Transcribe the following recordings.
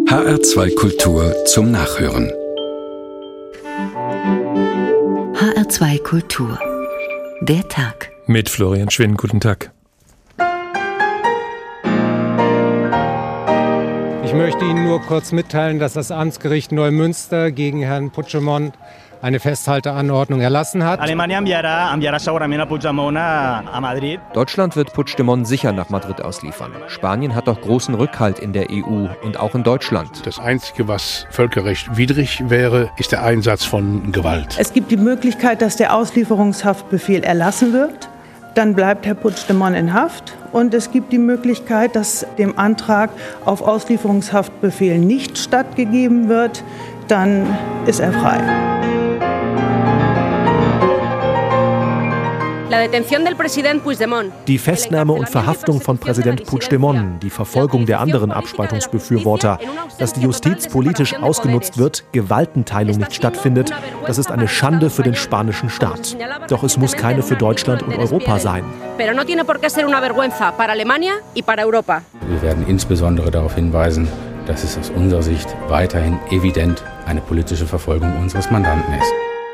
HR2 Kultur zum Nachhören. HR2 Kultur. Der Tag. Mit Florian Schwinn. Guten Tag. Ich möchte Ihnen nur kurz mitteilen, dass das Amtsgericht Neumünster gegen Herrn Puigdemont eine Festhalteanordnung erlassen hat. Deutschland wird Puigdemont sicher nach Madrid ausliefern. Spanien hat doch großen Rückhalt in der EU und auch in Deutschland. Das Einzige, was völkerrechtswidrig wäre, ist der Einsatz von Gewalt. Es gibt die Möglichkeit, dass der Auslieferungshaftbefehl erlassen wird. Dann bleibt Herr Puigdemont in Haft. Und es gibt die Möglichkeit, dass dem Antrag auf Auslieferungshaftbefehl nicht stattgegeben wird. Dann ist er frei. Die Festnahme und Verhaftung von Präsident Puigdemont, die Verfolgung der anderen Abspaltungsbefürworter, dass die Justiz politisch ausgenutzt wird, Gewaltenteilung nicht stattfindet, das ist eine Schande für den spanischen Staat. Doch es muss keine für Deutschland und Europa sein. Wir werden insbesondere darauf hinweisen, dass es aus unserer Sicht weiterhin evident eine politische Verfolgung unseres Mandanten ist.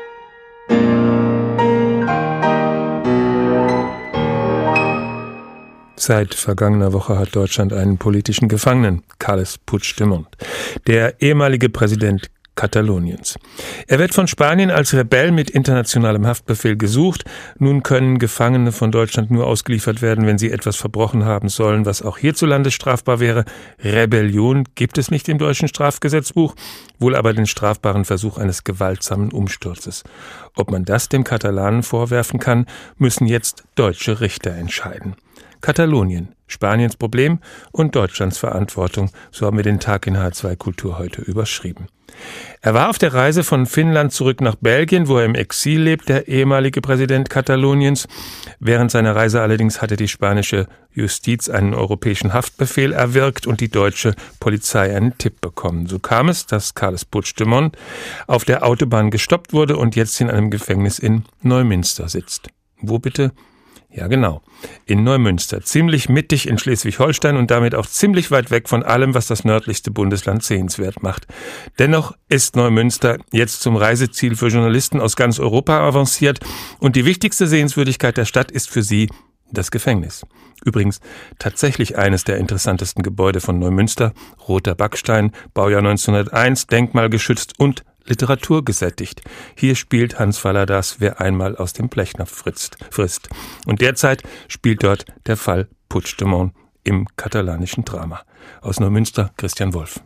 Seit vergangener Woche hat Deutschland einen politischen Gefangenen, Carles Puigdemont, der ehemalige Präsident Kataloniens. Er wird von Spanien als Rebell mit internationalem Haftbefehl gesucht. Nun können Gefangene von Deutschland nur ausgeliefert werden, wenn sie etwas verbrochen haben sollen, was auch hierzulande strafbar wäre. Rebellion gibt es nicht im deutschen Strafgesetzbuch, wohl aber den strafbaren Versuch eines gewaltsamen Umsturzes. Ob man das dem Katalanen vorwerfen kann, müssen jetzt deutsche Richter entscheiden. Katalonien, Spaniens Problem und Deutschlands Verantwortung, so haben wir den Tag in HR2 Kultur heute überschrieben. Er war auf der Reise von Finnland zurück nach Belgien, wo er im Exil lebt, der ehemalige Präsident Kataloniens. Während seiner Reise allerdings hatte die spanische Justiz einen europäischen Haftbefehl erwirkt und die deutsche Polizei einen Tipp bekommen. So kam es, dass Carles Puigdemont auf der Autobahn gestoppt wurde und jetzt in einem Gefängnis in Neumünster sitzt. Wo bitte? Ja, genau. In Neumünster, ziemlich mittig in Schleswig-Holstein und damit auch ziemlich weit weg von allem, was das nördlichste Bundesland sehenswert macht. Dennoch ist Neumünster jetzt zum Reiseziel für Journalisten aus ganz Europa avanciert und die wichtigste Sehenswürdigkeit der Stadt ist für sie das Gefängnis. Übrigens tatsächlich eines der interessantesten Gebäude von Neumünster, roter Backstein, Baujahr 1901, denkmalgeschützt und literaturgesättigt. Hier spielt Hans Faladas Wer einmal aus dem Blechnapf frisst. Und derzeit spielt dort der Fall Puigdemont im katalanischen Drama. Aus Neumünster, Christian Wolf.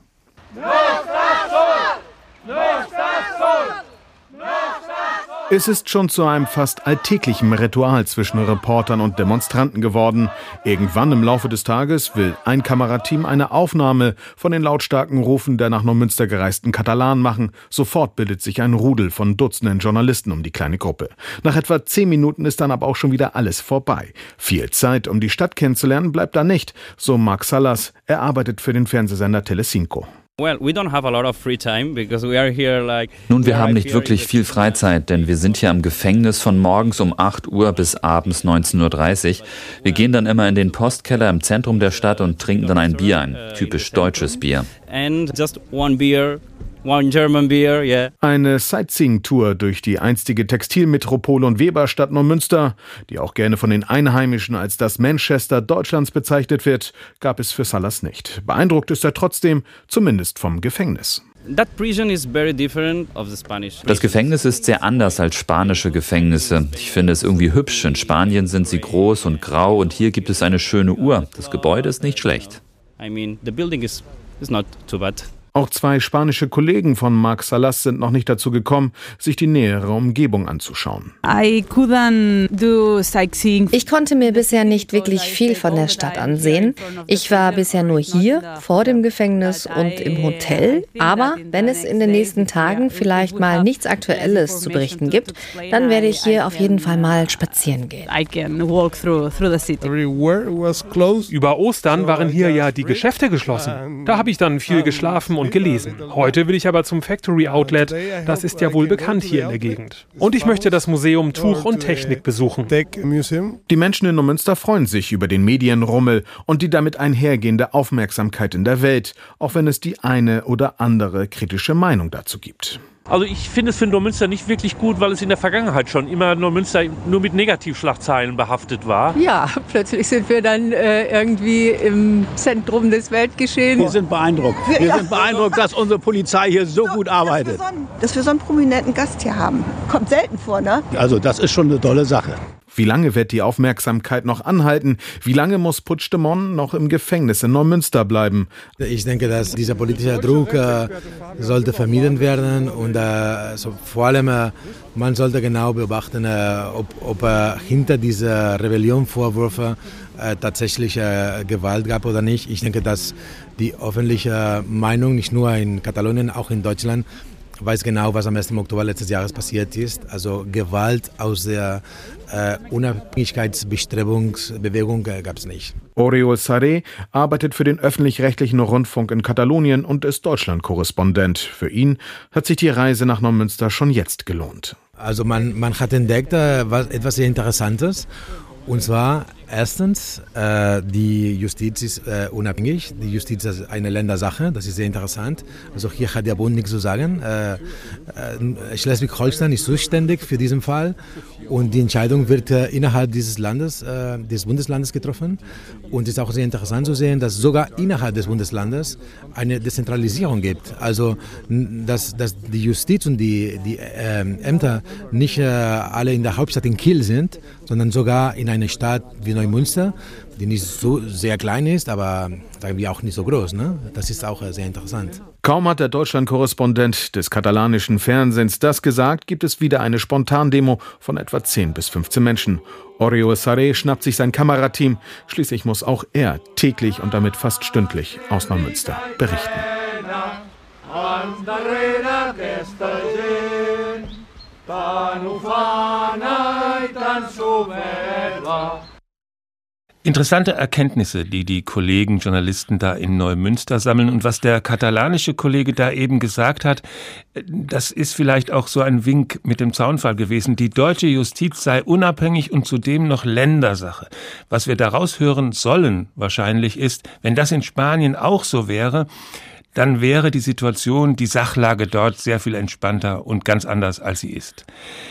Es ist schon zu einem fast alltäglichen Ritual zwischen Reportern und Demonstranten geworden. Irgendwann im Laufe des Tages will ein Kamerateam eine Aufnahme von den lautstarken Rufen der nach Neumünster gereisten Katalanen machen. Sofort bildet sich ein Rudel von Dutzenden Journalisten um die kleine Gruppe. Nach etwa 10 Minuten ist dann aber auch schon wieder alles vorbei. Viel Zeit, um die Stadt kennenzulernen, bleibt da nicht, so Marc Salas. Er arbeitet für den Fernsehsender Telecinco. Nun, wir haben nicht wirklich viel Freizeit, denn wir sind hier am Gefängnis von morgens um 8 Uhr bis abends 19.30 Uhr. Wir gehen dann immer in den Postkeller im Zentrum der Stadt und trinken dann ein Bier, ein typisch deutsches Bier. Eine Sightseeing-Tour durch die einstige Textilmetropole und Weberstadt Neumünster, die auch gerne von den Einheimischen als das Manchester Deutschlands bezeichnet wird, gab es für Salas nicht. Beeindruckt ist er trotzdem, zumindest vom Gefängnis. Das Gefängnis ist sehr anders als spanische Gefängnisse. Ich finde es irgendwie hübsch. In Spanien sind sie groß und grau und hier gibt es eine schöne Uhr. Das Gebäude ist nicht schlecht. Auch 2 spanische Kollegen von Marc Salas sind noch nicht dazu gekommen, sich die nähere Umgebung anzuschauen. Ich konnte mir bisher nicht wirklich viel von der Stadt ansehen. Ich war bisher nur hier, vor dem Gefängnis und im Hotel. Aber wenn es in den nächsten Tagen vielleicht mal nichts Aktuelles zu berichten gibt, dann werde ich hier auf jeden Fall mal spazieren gehen. Über Ostern waren hier ja die Geschäfte geschlossen. Da habe ich dann viel geschlafen und und gelesen. Heute will ich aber zum Factory Outlet, das ist ja wohl bekannt hier in der Gegend. Und ich möchte das Museum Tuch und Technik besuchen. Die Menschen in Neumünster freuen sich über den Medienrummel und die damit einhergehende Aufmerksamkeit in der Welt, auch wenn es die eine oder andere kritische Meinung dazu gibt. Also ich finde es für Neumünster nicht wirklich gut, weil es in der Vergangenheit schon immer Neumünster nur mit Negativschlagzeilen behaftet war. Ja, plötzlich sind wir dann irgendwie im Zentrum des Weltgeschehens. Wir sind beeindruckt. Wir sind beeindruckt, dass unsere Polizei hier so gut arbeitet. Dass wir so einen prominenten Gast hier haben. Kommt selten vor, ne? Also das ist schon eine tolle Sache. Wie lange wird die Aufmerksamkeit noch anhalten? Wie lange muss Puigdemont noch im Gefängnis in Neumünster bleiben? Ich denke, dass dieser politische Druck sollte vermieden werden und vor allem man sollte genau beobachten, ob hinter dieser Rebellionvorwürfe tatsächlich Gewalt gab oder nicht. Ich denke, dass die öffentliche Meinung nicht nur in Katalonien, auch in Deutschland weiß genau, was am 1. Oktober letztes Jahres passiert ist. Also Gewalt aus der Unabhängigkeitsbestrebungsbewegung gab es nicht. Oriol Sarré arbeitet für den öffentlich-rechtlichen Rundfunk in Katalonien und ist Deutschland-Korrespondent. Für ihn hat sich die Reise nach Neumünster schon jetzt gelohnt. Also man hat entdeckt etwas sehr Interessantes. Und zwar erstens, die Justiz ist unabhängig. Die Justiz ist eine Ländersache, das ist sehr interessant. Also hier hat der Bund nichts zu sagen. Schleswig-Holstein ist zuständig für diesen Fall und die Entscheidung wird innerhalb dieses Landes, des Bundeslandes getroffen. Und es ist auch sehr interessant zu sehen, dass sogar innerhalb des Bundeslandes eine Dezentralisierung gibt. Also dass die Justiz und die Ämter nicht alle in der Hauptstadt in Kiel sind, sondern sogar in einer Stadt wie Neumünster, die nicht so sehr klein ist, aber sagen wir auch nicht so groß. Ne? Das ist auch sehr interessant. Kaum hat der Deutschland-Korrespondent des katalanischen Fernsehens das gesagt, gibt es wieder eine Spontandemo von etwa 10 bis 15 Menschen. Oriol Sarré schnappt sich sein Kamerateam. Schließlich muss auch er täglich und damit fast stündlich aus Neumünster berichten. Interessante Erkenntnisse, die die Kollegen Journalisten da in Neumünster sammeln. Und was der katalanische Kollege da eben gesagt hat, das ist vielleicht auch so ein Wink mit dem Zaunpfahl gewesen. Die deutsche Justiz sei unabhängig und zudem noch Ländersache. Was wir daraus hören sollen wahrscheinlich ist, wenn das in Spanien auch so wäre, dann wäre die Situation, die Sachlage dort sehr viel entspannter und ganz anders, als sie ist.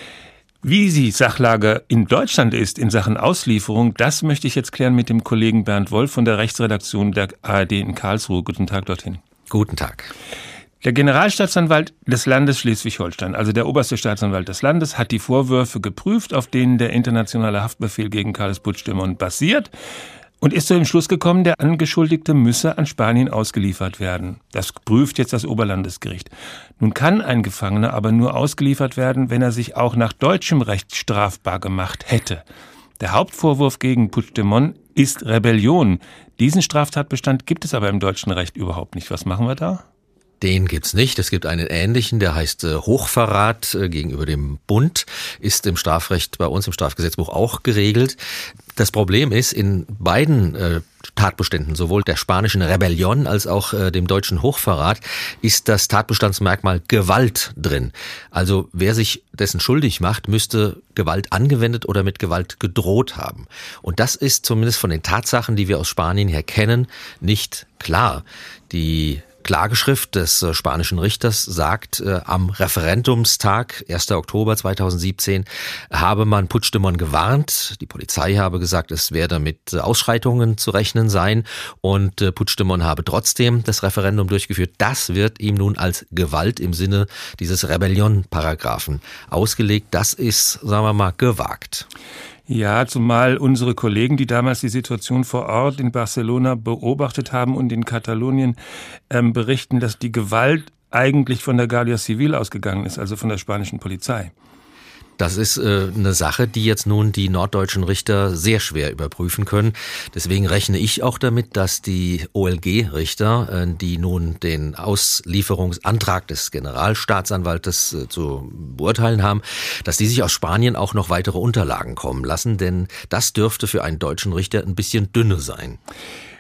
Wie die Sachlage in Deutschland ist in Sachen Auslieferung, das möchte ich jetzt klären mit dem Kollegen Bernd Wolf von der Rechtsredaktion der ARD in Karlsruhe. Guten Tag dorthin. Guten Tag. Der Generalstaatsanwalt des Landes Schleswig-Holstein, also der oberste Staatsanwalt des Landes, hat die Vorwürfe geprüft, auf denen der internationale Haftbefehl gegen Carles Puigdemont basiert. Und ist zu dem Schluss gekommen, der Angeschuldigte müsse an Spanien ausgeliefert werden. Das prüft jetzt das Oberlandesgericht. Nun kann ein Gefangener aber nur ausgeliefert werden, wenn er sich auch nach deutschem Recht strafbar gemacht hätte. Der Hauptvorwurf gegen Puigdemont ist Rebellion. Diesen Straftatbestand gibt es aber im deutschen Recht überhaupt nicht. Was machen wir da? Den gibt's nicht. Es gibt einen ähnlichen, der heißt Hochverrat gegenüber dem Bund, ist im Strafrecht bei uns im Strafgesetzbuch auch geregelt. Das Problem ist, in beiden Tatbeständen, sowohl der spanischen Rebellion als auch dem deutschen Hochverrat, ist das Tatbestandsmerkmal Gewalt drin. Also wer sich dessen schuldig macht, müsste Gewalt angewendet oder mit Gewalt gedroht haben. Und das ist zumindest von den Tatsachen, die wir aus Spanien her kennen, nicht klar. Die Klageschrift des spanischen Richters sagt, am Referendumstag, 1. Oktober 2017, habe man Puigdemont gewarnt. Die Polizei habe gesagt, es werde mit Ausschreitungen zu rechnen sein und Puigdemont habe trotzdem das Referendum durchgeführt. Das wird ihm nun als Gewalt im Sinne dieses Rebellion-Paragraphen ausgelegt. Das ist, sagen wir mal, gewagt. Ja, zumal unsere Kollegen, die damals die Situation vor Ort in Barcelona beobachtet haben und in Katalonien berichten, dass die Gewalt eigentlich von der Guardia Civil ausgegangen ist, also von der spanischen Polizei. Das ist eine Sache, die jetzt nun die norddeutschen Richter sehr schwer überprüfen können. Deswegen rechne ich auch damit, dass die OLG-Richter, die nun den Auslieferungsantrag des Generalstaatsanwaltes zu beurteilen haben, dass die sich aus Spanien auch noch weitere Unterlagen kommen lassen, denn das dürfte für einen deutschen Richter ein bisschen dünne sein.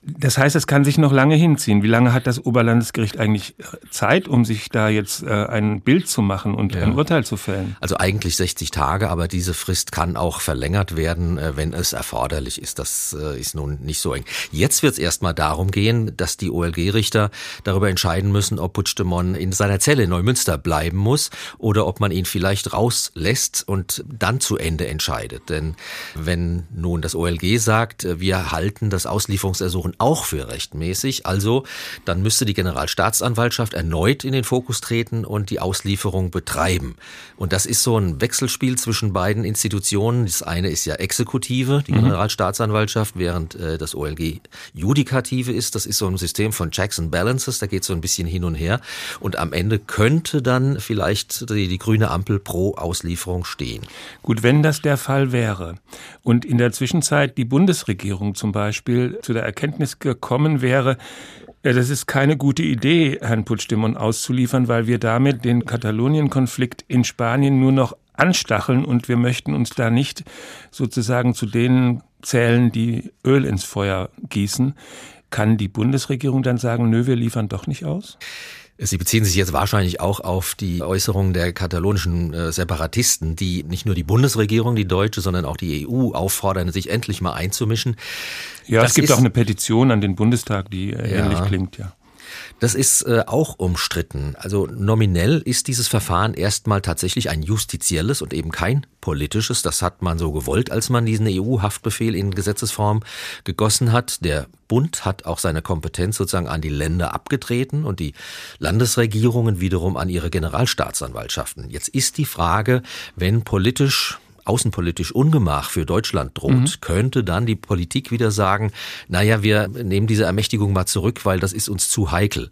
Das heißt, es kann sich noch lange hinziehen. Wie lange hat das Oberlandesgericht eigentlich Zeit, um sich da jetzt ein Bild zu machen und ein Urteil zu fällen? Also eigentlich 60 Tage, aber diese Frist kann auch verlängert werden, wenn es erforderlich ist. Das ist nun nicht so eng. Jetzt wird es erstmal darum gehen, dass die OLG-Richter darüber entscheiden müssen, ob Puigdemont in seiner Zelle in Neumünster bleiben muss oder ob man ihn vielleicht rauslässt und dann zu Ende entscheidet. Denn wenn nun das OLG sagt, wir halten das Auslieferungsersuchen auch für rechtmäßig, also dann müsste die Generalstaatsanwaltschaft erneut in den Fokus treten und die Auslieferung betreiben. Und das ist so ein Wechselspiel zwischen beiden Institutionen. Das eine ist ja Exekutive, die Generalstaatsanwaltschaft, während das OLG Judikative ist. Das ist so ein System von Checks and Balances, da geht so ein bisschen hin und her. Und am Ende könnte dann vielleicht die grüne Ampel pro Auslieferung stehen. Gut, wenn das der Fall wäre und in der Zwischenzeit die Bundesregierung zum Beispiel zu der Erkenntnis gekommen wäre, das ist keine gute Idee, Herrn Puigdemont auszuliefern, weil wir damit den Katalonien-Konflikt in Spanien nur noch anstacheln und wir möchten uns da nicht sozusagen zu denen zählen, die Öl ins Feuer gießen. Kann die Bundesregierung dann sagen, nö, wir liefern doch nicht aus? Sie beziehen sich jetzt wahrscheinlich auch auf die Äußerungen der katalonischen Separatisten, die nicht nur die Bundesregierung, die deutsche, sondern auch die EU auffordern, sich endlich mal einzumischen. Ja, es gibt auch eine Petition an den Bundestag, die ähnlich klingt, ja. Das ist auch umstritten. Also nominell ist dieses Verfahren erstmal tatsächlich ein justizielles und eben kein politisches. Das hat man so gewollt, als man diesen EU-Haftbefehl in Gesetzesform gegossen hat. Der Bund hat auch seine Kompetenz sozusagen an die Länder abgetreten und die Landesregierungen wiederum an ihre Generalstaatsanwaltschaften. Jetzt ist die Frage, wenn außenpolitisch Ungemach für Deutschland droht, könnte dann die Politik wieder sagen, naja, wir nehmen diese Ermächtigung mal zurück, weil das ist uns zu heikel.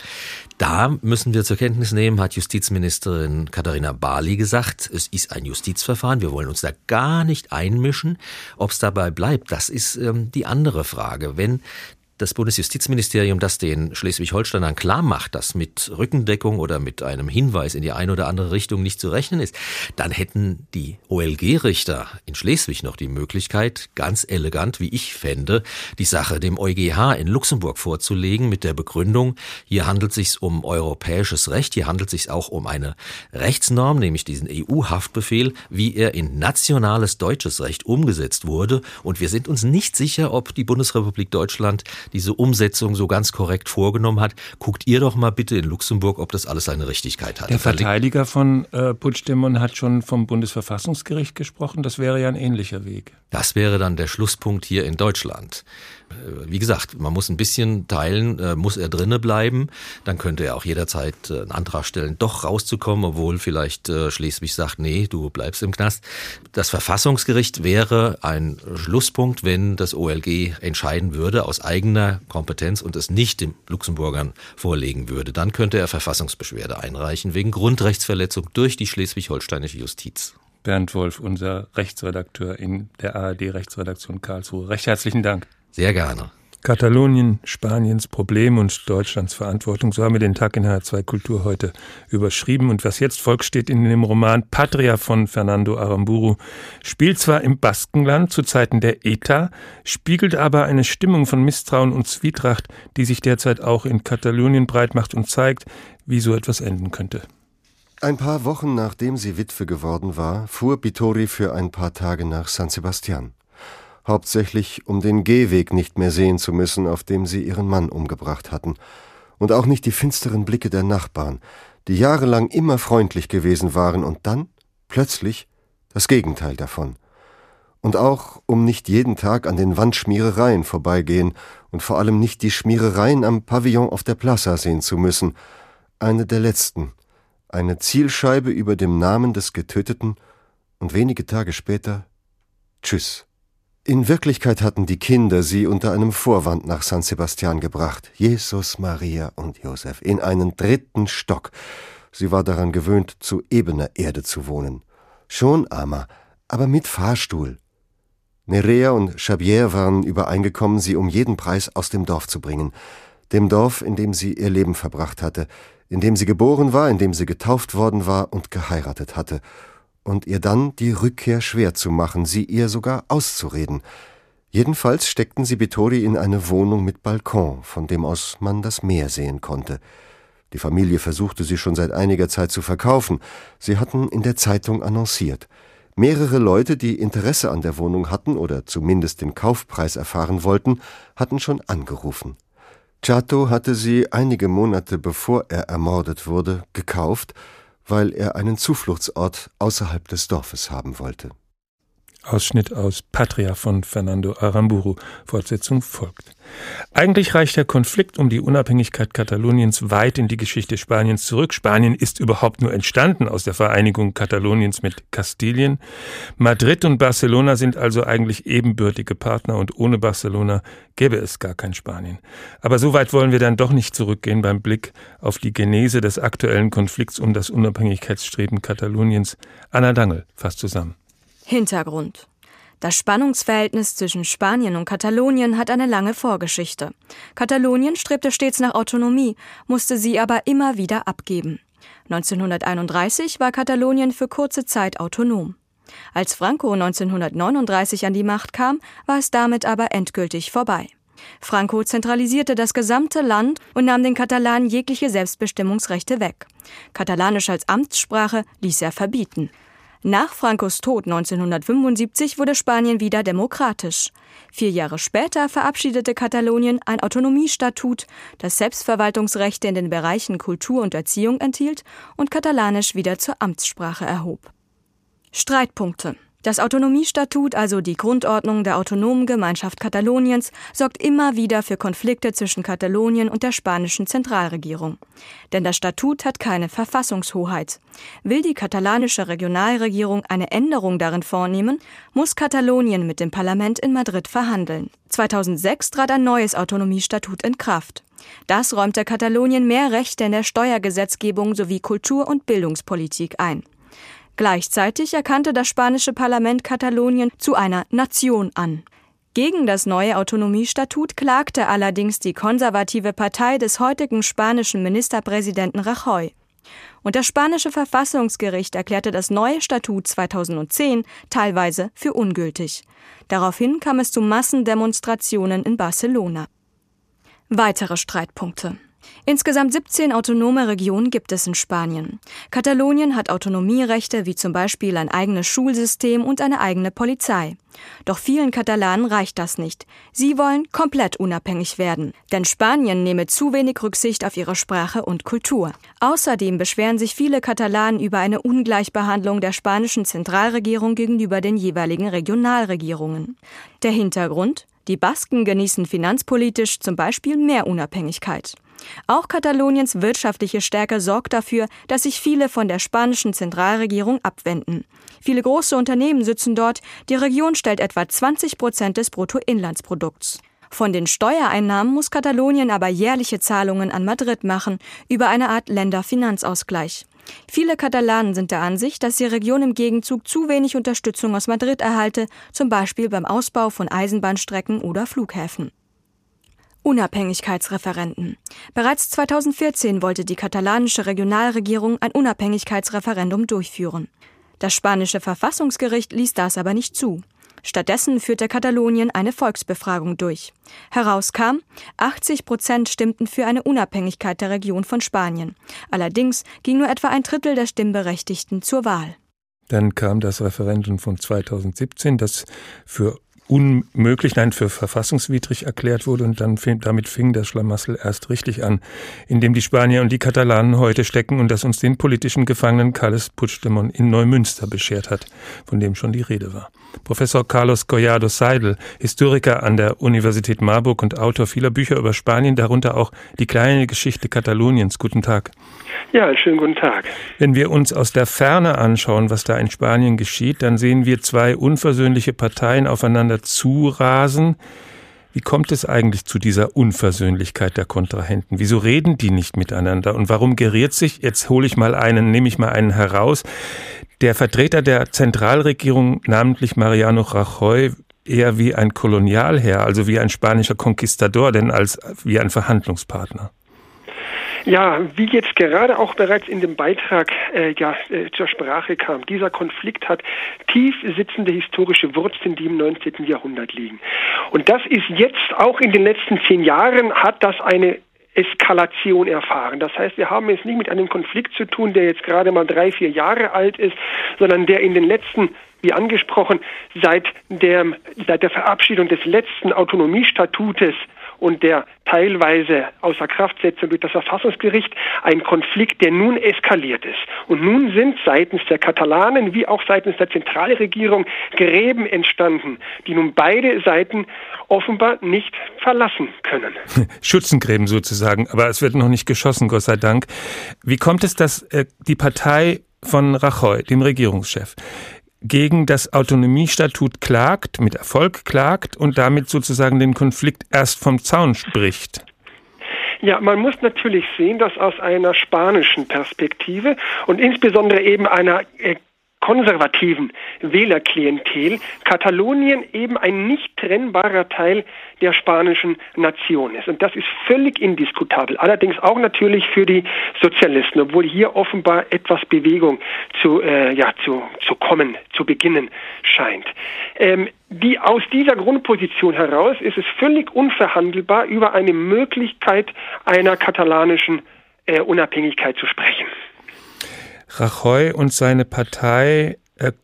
Da müssen wir zur Kenntnis nehmen, hat Justizministerin Katharina Barley gesagt, es ist ein Justizverfahren, wir wollen uns da gar nicht einmischen. Ob es dabei bleibt, das ist die andere Frage. Wenn das Bundesjustizministerium das den Schleswig-Holsteinern klar macht, dass mit Rückendeckung oder mit einem Hinweis in die eine oder andere Richtung nicht zu rechnen ist, dann hätten die OLG-Richter in Schleswig noch die Möglichkeit, ganz elegant, wie ich fände, die Sache dem EuGH in Luxemburg vorzulegen mit der Begründung, hier handelt es sich um europäisches Recht, hier handelt es sich auch um eine Rechtsnorm, nämlich diesen EU-Haftbefehl, wie er in nationales deutsches Recht umgesetzt wurde. Und wir sind uns nicht sicher, ob die Bundesrepublik Deutschland diese Umsetzung so ganz korrekt vorgenommen hat. Guckt ihr doch mal bitte in Luxemburg, ob das alles seine Richtigkeit hat. Der Verteidiger von Puigdemont hat schon vom Bundesverfassungsgericht gesprochen. Das wäre ja ein ähnlicher Weg. Das wäre dann der Schlusspunkt hier in Deutschland. Wie gesagt, man muss ein bisschen teilen, muss er drinne bleiben, dann könnte er auch jederzeit einen Antrag stellen, doch rauszukommen, obwohl vielleicht Schleswig sagt, nee, du bleibst im Knast. Das Verfassungsgericht wäre ein Schlusspunkt, wenn das OLG entscheiden würde aus eigener Kompetenz und es nicht den Luxemburgern vorlegen würde. Dann könnte er Verfassungsbeschwerde einreichen wegen Grundrechtsverletzung durch die schleswig-holsteinische Justiz. Bernd Wolf, unser Rechtsredakteur in der ARD-Rechtsredaktion Karlsruhe. Recht herzlichen Dank. Sehr gerne. Katalonien, Spaniens Problem und Deutschlands Verantwortung. So haben wir den Tag in HR2 Kultur heute überschrieben. Und was jetzt folgt, steht in dem Roman Patria von Fernando Aramburu. Spielt zwar im Baskenland zu Zeiten der ETA, spiegelt aber eine Stimmung von Misstrauen und Zwietracht, die sich derzeit auch in Katalonien breit macht und zeigt, wie so etwas enden könnte. Ein paar Wochen nachdem sie Witwe geworden war, fuhr Bittori für ein paar Tage nach San Sebastian. Hauptsächlich, um den Gehweg nicht mehr sehen zu müssen, auf dem sie ihren Mann umgebracht hatten. Und auch nicht die finsteren Blicke der Nachbarn, die jahrelang immer freundlich gewesen waren und dann, plötzlich, das Gegenteil davon. Und auch, um nicht jeden Tag an den Wandschmierereien vorbeigehen und vor allem nicht die Schmierereien am Pavillon auf der Plaza sehen zu müssen. Eine der letzten. Eine Zielscheibe über dem Namen des Getöteten und wenige Tage später Tschüss. In Wirklichkeit hatten die Kinder sie unter einem Vorwand nach San Sebastian gebracht. Jesus, Maria und Josef in einen 3. Stock. Sie war daran gewöhnt, zu ebener Erde zu wohnen. Schon armer, aber mit Fahrstuhl. Nerea und Xavier waren übereingekommen, sie um jeden Preis aus dem Dorf zu bringen. Dem Dorf, in dem sie ihr Leben verbracht hatte, in dem sie geboren war, in dem sie getauft worden war und geheiratet hatte. Und ihr dann die Rückkehr schwer zu machen, sie ihr sogar auszureden. Jedenfalls steckten sie Vittori in eine Wohnung mit Balkon, von dem aus man das Meer sehen konnte. Die Familie versuchte sie schon seit einiger Zeit zu verkaufen. Sie hatten in der Zeitung annonciert. Mehrere Leute, die Interesse an der Wohnung hatten oder zumindest den Kaufpreis erfahren wollten, hatten schon angerufen. Chato hatte sie einige Monate bevor er ermordet wurde, gekauft, weil er einen Zufluchtsort außerhalb des Dorfes haben wollte. Ausschnitt aus Patria von Fernando Aramburu. Fortsetzung folgt. Eigentlich reicht der Konflikt um die Unabhängigkeit Kataloniens weit in die Geschichte Spaniens zurück. Spanien ist überhaupt nur entstanden aus der Vereinigung Kataloniens mit Kastilien. Madrid und Barcelona sind also eigentlich ebenbürtige Partner und ohne Barcelona gäbe es gar kein Spanien. Aber so weit wollen wir dann doch nicht zurückgehen beim Blick auf die Genese des aktuellen Konflikts um das Unabhängigkeitsstreben Kataloniens. Anna Dangel fasst zusammen. Hintergrund. Das Spannungsverhältnis zwischen Spanien und Katalonien hat eine lange Vorgeschichte. Katalonien strebte stets nach Autonomie, musste sie aber immer wieder abgeben. 1931 war Katalonien für kurze Zeit autonom. Als Franco 1939 an die Macht kam, war es damit aber endgültig vorbei. Franco zentralisierte das gesamte Land und nahm den Katalanen jegliche Selbstbestimmungsrechte weg. Katalanisch als Amtssprache ließ er verbieten. Nach Francos Tod 1975 wurde Spanien wieder demokratisch. 4 Jahre später verabschiedete Katalonien ein Autonomiestatut, das Selbstverwaltungsrechte in den Bereichen Kultur und Erziehung enthielt und Katalanisch wieder zur Amtssprache erhob. Streitpunkte. Das Autonomiestatut, also die Grundordnung der autonomen Gemeinschaft Kataloniens, sorgt immer wieder für Konflikte zwischen Katalonien und der spanischen Zentralregierung. Denn das Statut hat keine Verfassungshoheit. Will die katalanische Regionalregierung eine Änderung darin vornehmen, muss Katalonien mit dem Parlament in Madrid verhandeln. 2006 trat ein neues Autonomiestatut in Kraft. Das räumte Katalonien mehr Rechte in der Steuergesetzgebung sowie Kultur- und Bildungspolitik ein. Gleichzeitig erkannte das spanische Parlament Katalonien zu einer Nation an. Gegen das neue Autonomiestatut klagte allerdings die konservative Partei des heutigen spanischen Ministerpräsidenten Rajoy. Und das spanische Verfassungsgericht erklärte das neue Statut 2010 teilweise für ungültig. Daraufhin kam es zu Massendemonstrationen in Barcelona. Weitere Streitpunkte. Insgesamt 17 autonome Regionen gibt es in Spanien. Katalonien hat Autonomierechte wie zum Beispiel ein eigenes Schulsystem und eine eigene Polizei. Doch vielen Katalanen reicht das nicht. Sie wollen komplett unabhängig werden, denn Spanien nehme zu wenig Rücksicht auf ihre Sprache und Kultur. Außerdem beschweren sich viele Katalanen über eine Ungleichbehandlung der spanischen Zentralregierung gegenüber den jeweiligen Regionalregierungen. Der Hintergrund? Die Basken genießen finanzpolitisch zum Beispiel mehr Unabhängigkeit. Auch Kataloniens wirtschaftliche Stärke sorgt dafür, dass sich viele von der spanischen Zentralregierung abwenden. Viele große Unternehmen sitzen dort, die Region stellt etwa 20% des Bruttoinlandsprodukts. Von den Steuereinnahmen muss Katalonien aber jährliche Zahlungen an Madrid machen, über eine Art Länderfinanzausgleich. Viele Katalanen sind der Ansicht, dass die Region im Gegenzug zu wenig Unterstützung aus Madrid erhalte, zum Beispiel beim Ausbau von Eisenbahnstrecken oder Flughäfen. Unabhängigkeitsreferenden. Bereits 2014 wollte die katalanische Regionalregierung ein Unabhängigkeitsreferendum durchführen. Das spanische Verfassungsgericht ließ das aber nicht zu. Stattdessen führte Katalonien eine Volksbefragung durch. Herauskam, 80% stimmten für eine Unabhängigkeit der Region von Spanien. Allerdings ging nur etwa ein Drittel der Stimmberechtigten zur Wahl. Dann kam das Referendum von 2017, das für unmöglich, nein, für verfassungswidrig erklärt wurde, und damit fing das Schlamassel erst richtig an, in dem die Spanier und die Katalanen heute stecken und das uns den politischen Gefangenen Carles Puigdemont in Neumünster beschert hat, von dem schon die Rede war. Professor Carlos Collado Seidel, Historiker an der Universität Marburg und Autor vieler Bücher über Spanien, darunter auch Die kleine Geschichte Kataloniens. Guten Tag. Ja, schönen guten Tag. Wenn wir uns aus der Ferne anschauen, was da in Spanien geschieht, dann sehen wir zwei unversöhnliche Parteien aufeinander zurasen. Wie kommt es eigentlich zu dieser Unversöhnlichkeit der Kontrahenten? Wieso reden die nicht miteinander? Und warum geriert sich, jetzt nehme ich mal einen heraus, der Vertreter der Zentralregierung, namentlich Mariano Rajoy, eher wie ein Kolonialherr, also wie ein spanischer Conquistador, denn als wie ein Verhandlungspartner? Ja, wie jetzt gerade auch bereits in dem Beitrag zur Sprache kam, dieser Konflikt hat tief sitzende historische Wurzeln, die im 19. Jahrhundert liegen. Und das ist jetzt auch in den letzten 10 Jahren hat das eine Eskalation erfahren. Das heißt, wir haben es nicht mit einem Konflikt zu tun, der jetzt gerade mal 3-4 Jahre alt ist, sondern der in den letzten, wie angesprochen, seit der Verabschiedung des letzten Autonomiestatutes und der teilweise Außerkraftsetzung durch das Verfassungsgericht ein Konflikt, der nun eskaliert ist. Und nun sind seitens der Katalanen wie auch seitens der Zentralregierung Gräben entstanden, die nun beide Seiten offenbar nicht verlassen können. Schützengräben sozusagen, aber es wird noch nicht geschossen, Gott sei Dank. Wie kommt es, dass die Partei von Rajoy, dem Regierungschef, gegen das Autonomiestatut klagt, mit Erfolg klagt und damit sozusagen den Konflikt erst vom Zaun spricht? Ja, man muss natürlich sehen, dass aus einer spanischen Perspektive und insbesondere eben einer konservativen Wählerklientel Katalonien eben ein nicht trennbarer Teil der spanischen Nation ist. Und das ist völlig indiskutabel. Allerdings auch natürlich für die Sozialisten, obwohl hier offenbar etwas Bewegung zu beginnen scheint. Aus dieser Grundposition heraus ist es völlig unverhandelbar, über eine Möglichkeit einer katalanischen Unabhängigkeit zu sprechen. Rajoy und seine Partei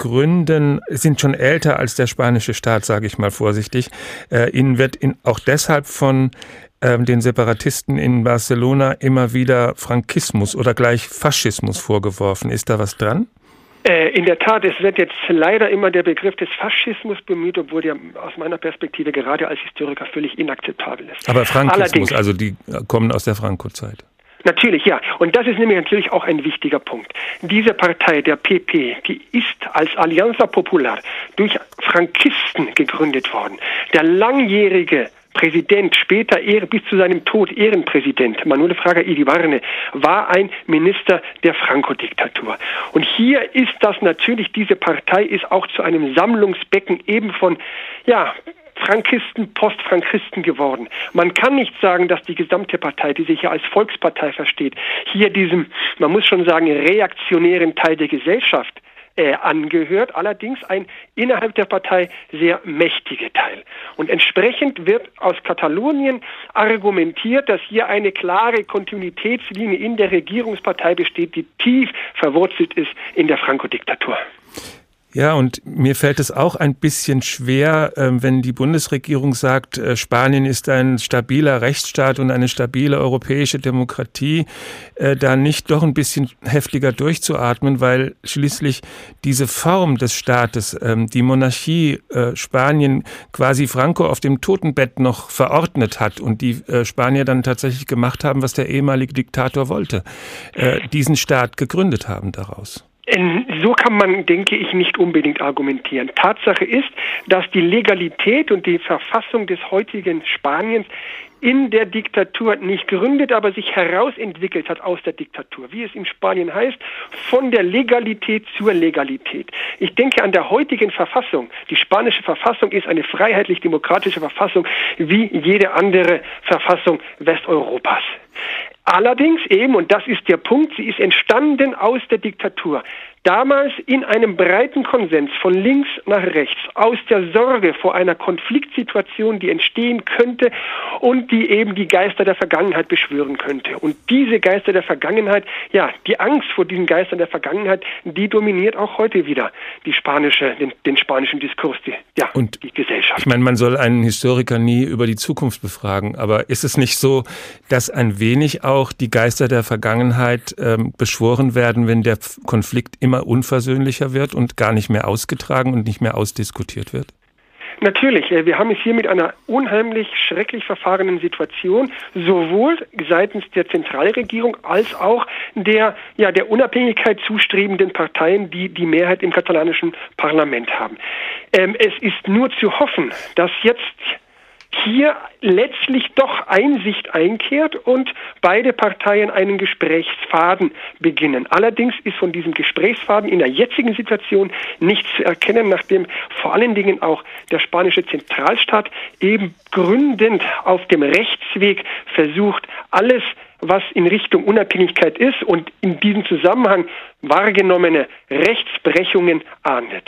sind schon älter als der spanische Staat, sage ich mal vorsichtig. Ihnen wird auch deshalb von den Separatisten in Barcelona immer wieder Frankismus oder gleich Faschismus vorgeworfen. Ist da was dran? In der Tat, es wird jetzt leider immer der Begriff des Faschismus bemüht, obwohl der aus meiner Perspektive gerade als Historiker völlig inakzeptabel ist. Aber Frankismus, also die kommen aus der Franco-Zeit. Natürlich, ja. Und das ist nämlich natürlich auch ein wichtiger Punkt. Diese Partei, der PP, die ist als Alianza Popular durch Frankisten gegründet worden. Der langjährige Präsident, später bis zu seinem Tod Ehrenpräsident, Manuel Fraga Iribarne, war ein Minister der Franco-Diktatur. Und hier ist das natürlich, diese Partei ist auch zu einem Sammlungsbecken eben von, Frankisten, Postfrankisten geworden. Man kann nicht sagen, dass die gesamte Partei, die sich ja als Volkspartei versteht, hier diesem, man muss schon sagen, reaktionären Teil der Gesellschaft angehört, allerdings ein innerhalb der Partei sehr mächtiger Teil. Und entsprechend wird aus Katalonien argumentiert, dass hier eine klare Kontinuitätslinie in der Regierungspartei besteht, die tief verwurzelt ist in der Franco-Diktatur. Ja, und mir fällt es auch ein bisschen schwer, wenn die Bundesregierung sagt, Spanien ist ein stabiler Rechtsstaat und eine stabile europäische Demokratie, da nicht doch ein bisschen heftiger durchzuatmen, weil schließlich diese Form des Staates, die Monarchie Spanien quasi Franco auf dem Totenbett noch verordnet hat und die Spanier dann tatsächlich gemacht haben, was der ehemalige Diktator wollte, diesen Staat gegründet haben daraus. So kann man, denke ich, nicht unbedingt argumentieren. Tatsache ist, dass die Legalität und die Verfassung des heutigen Spaniens in der Diktatur nicht gründet, aber sich herausentwickelt hat aus der Diktatur. Wie es in Spanien heißt, von der Legalität zur Legalität. Ich denke an der heutigen Verfassung. Die spanische Verfassung ist eine freiheitlich-demokratische Verfassung wie jede andere Verfassung Westeuropas. Allerdings eben, und das ist der Punkt, sie ist entstanden aus der Diktatur. Damals in einem breiten Konsens von links nach rechts, aus der Sorge vor einer Konfliktsituation, die entstehen könnte und die eben die Geister der Vergangenheit beschwören könnte. Und diese Geister der Vergangenheit, die Angst vor diesen Geistern der Vergangenheit, die dominiert auch heute wieder den spanischen Diskurs, die Gesellschaft. Ich meine, man soll einen Historiker nie über die Zukunft befragen, aber ist es nicht so, dass ein wenig auch die Geister der Vergangenheit beschworen werden, wenn der Konflikt immer unversöhnlicher wird und gar nicht mehr ausgetragen und nicht mehr ausdiskutiert wird? Natürlich, wir haben es hier mit einer unheimlich schrecklich verfahrenen Situation, sowohl seitens der Zentralregierung als auch der Unabhängigkeit zustrebenden Parteien, die die Mehrheit im katalanischen Parlament haben. Es ist nur zu hoffen, dass jetzt hier letztlich doch Einsicht einkehrt und beide Parteien einen Gesprächsfaden beginnen. Allerdings ist von diesem Gesprächsfaden in der jetzigen Situation nichts zu erkennen, nachdem vor allen Dingen auch der spanische Zentralstaat eben gründend auf dem Rechtsweg versucht, alles was in Richtung Unabhängigkeit ist und in diesem Zusammenhang wahrgenommene Rechtsbrechungen ahndet.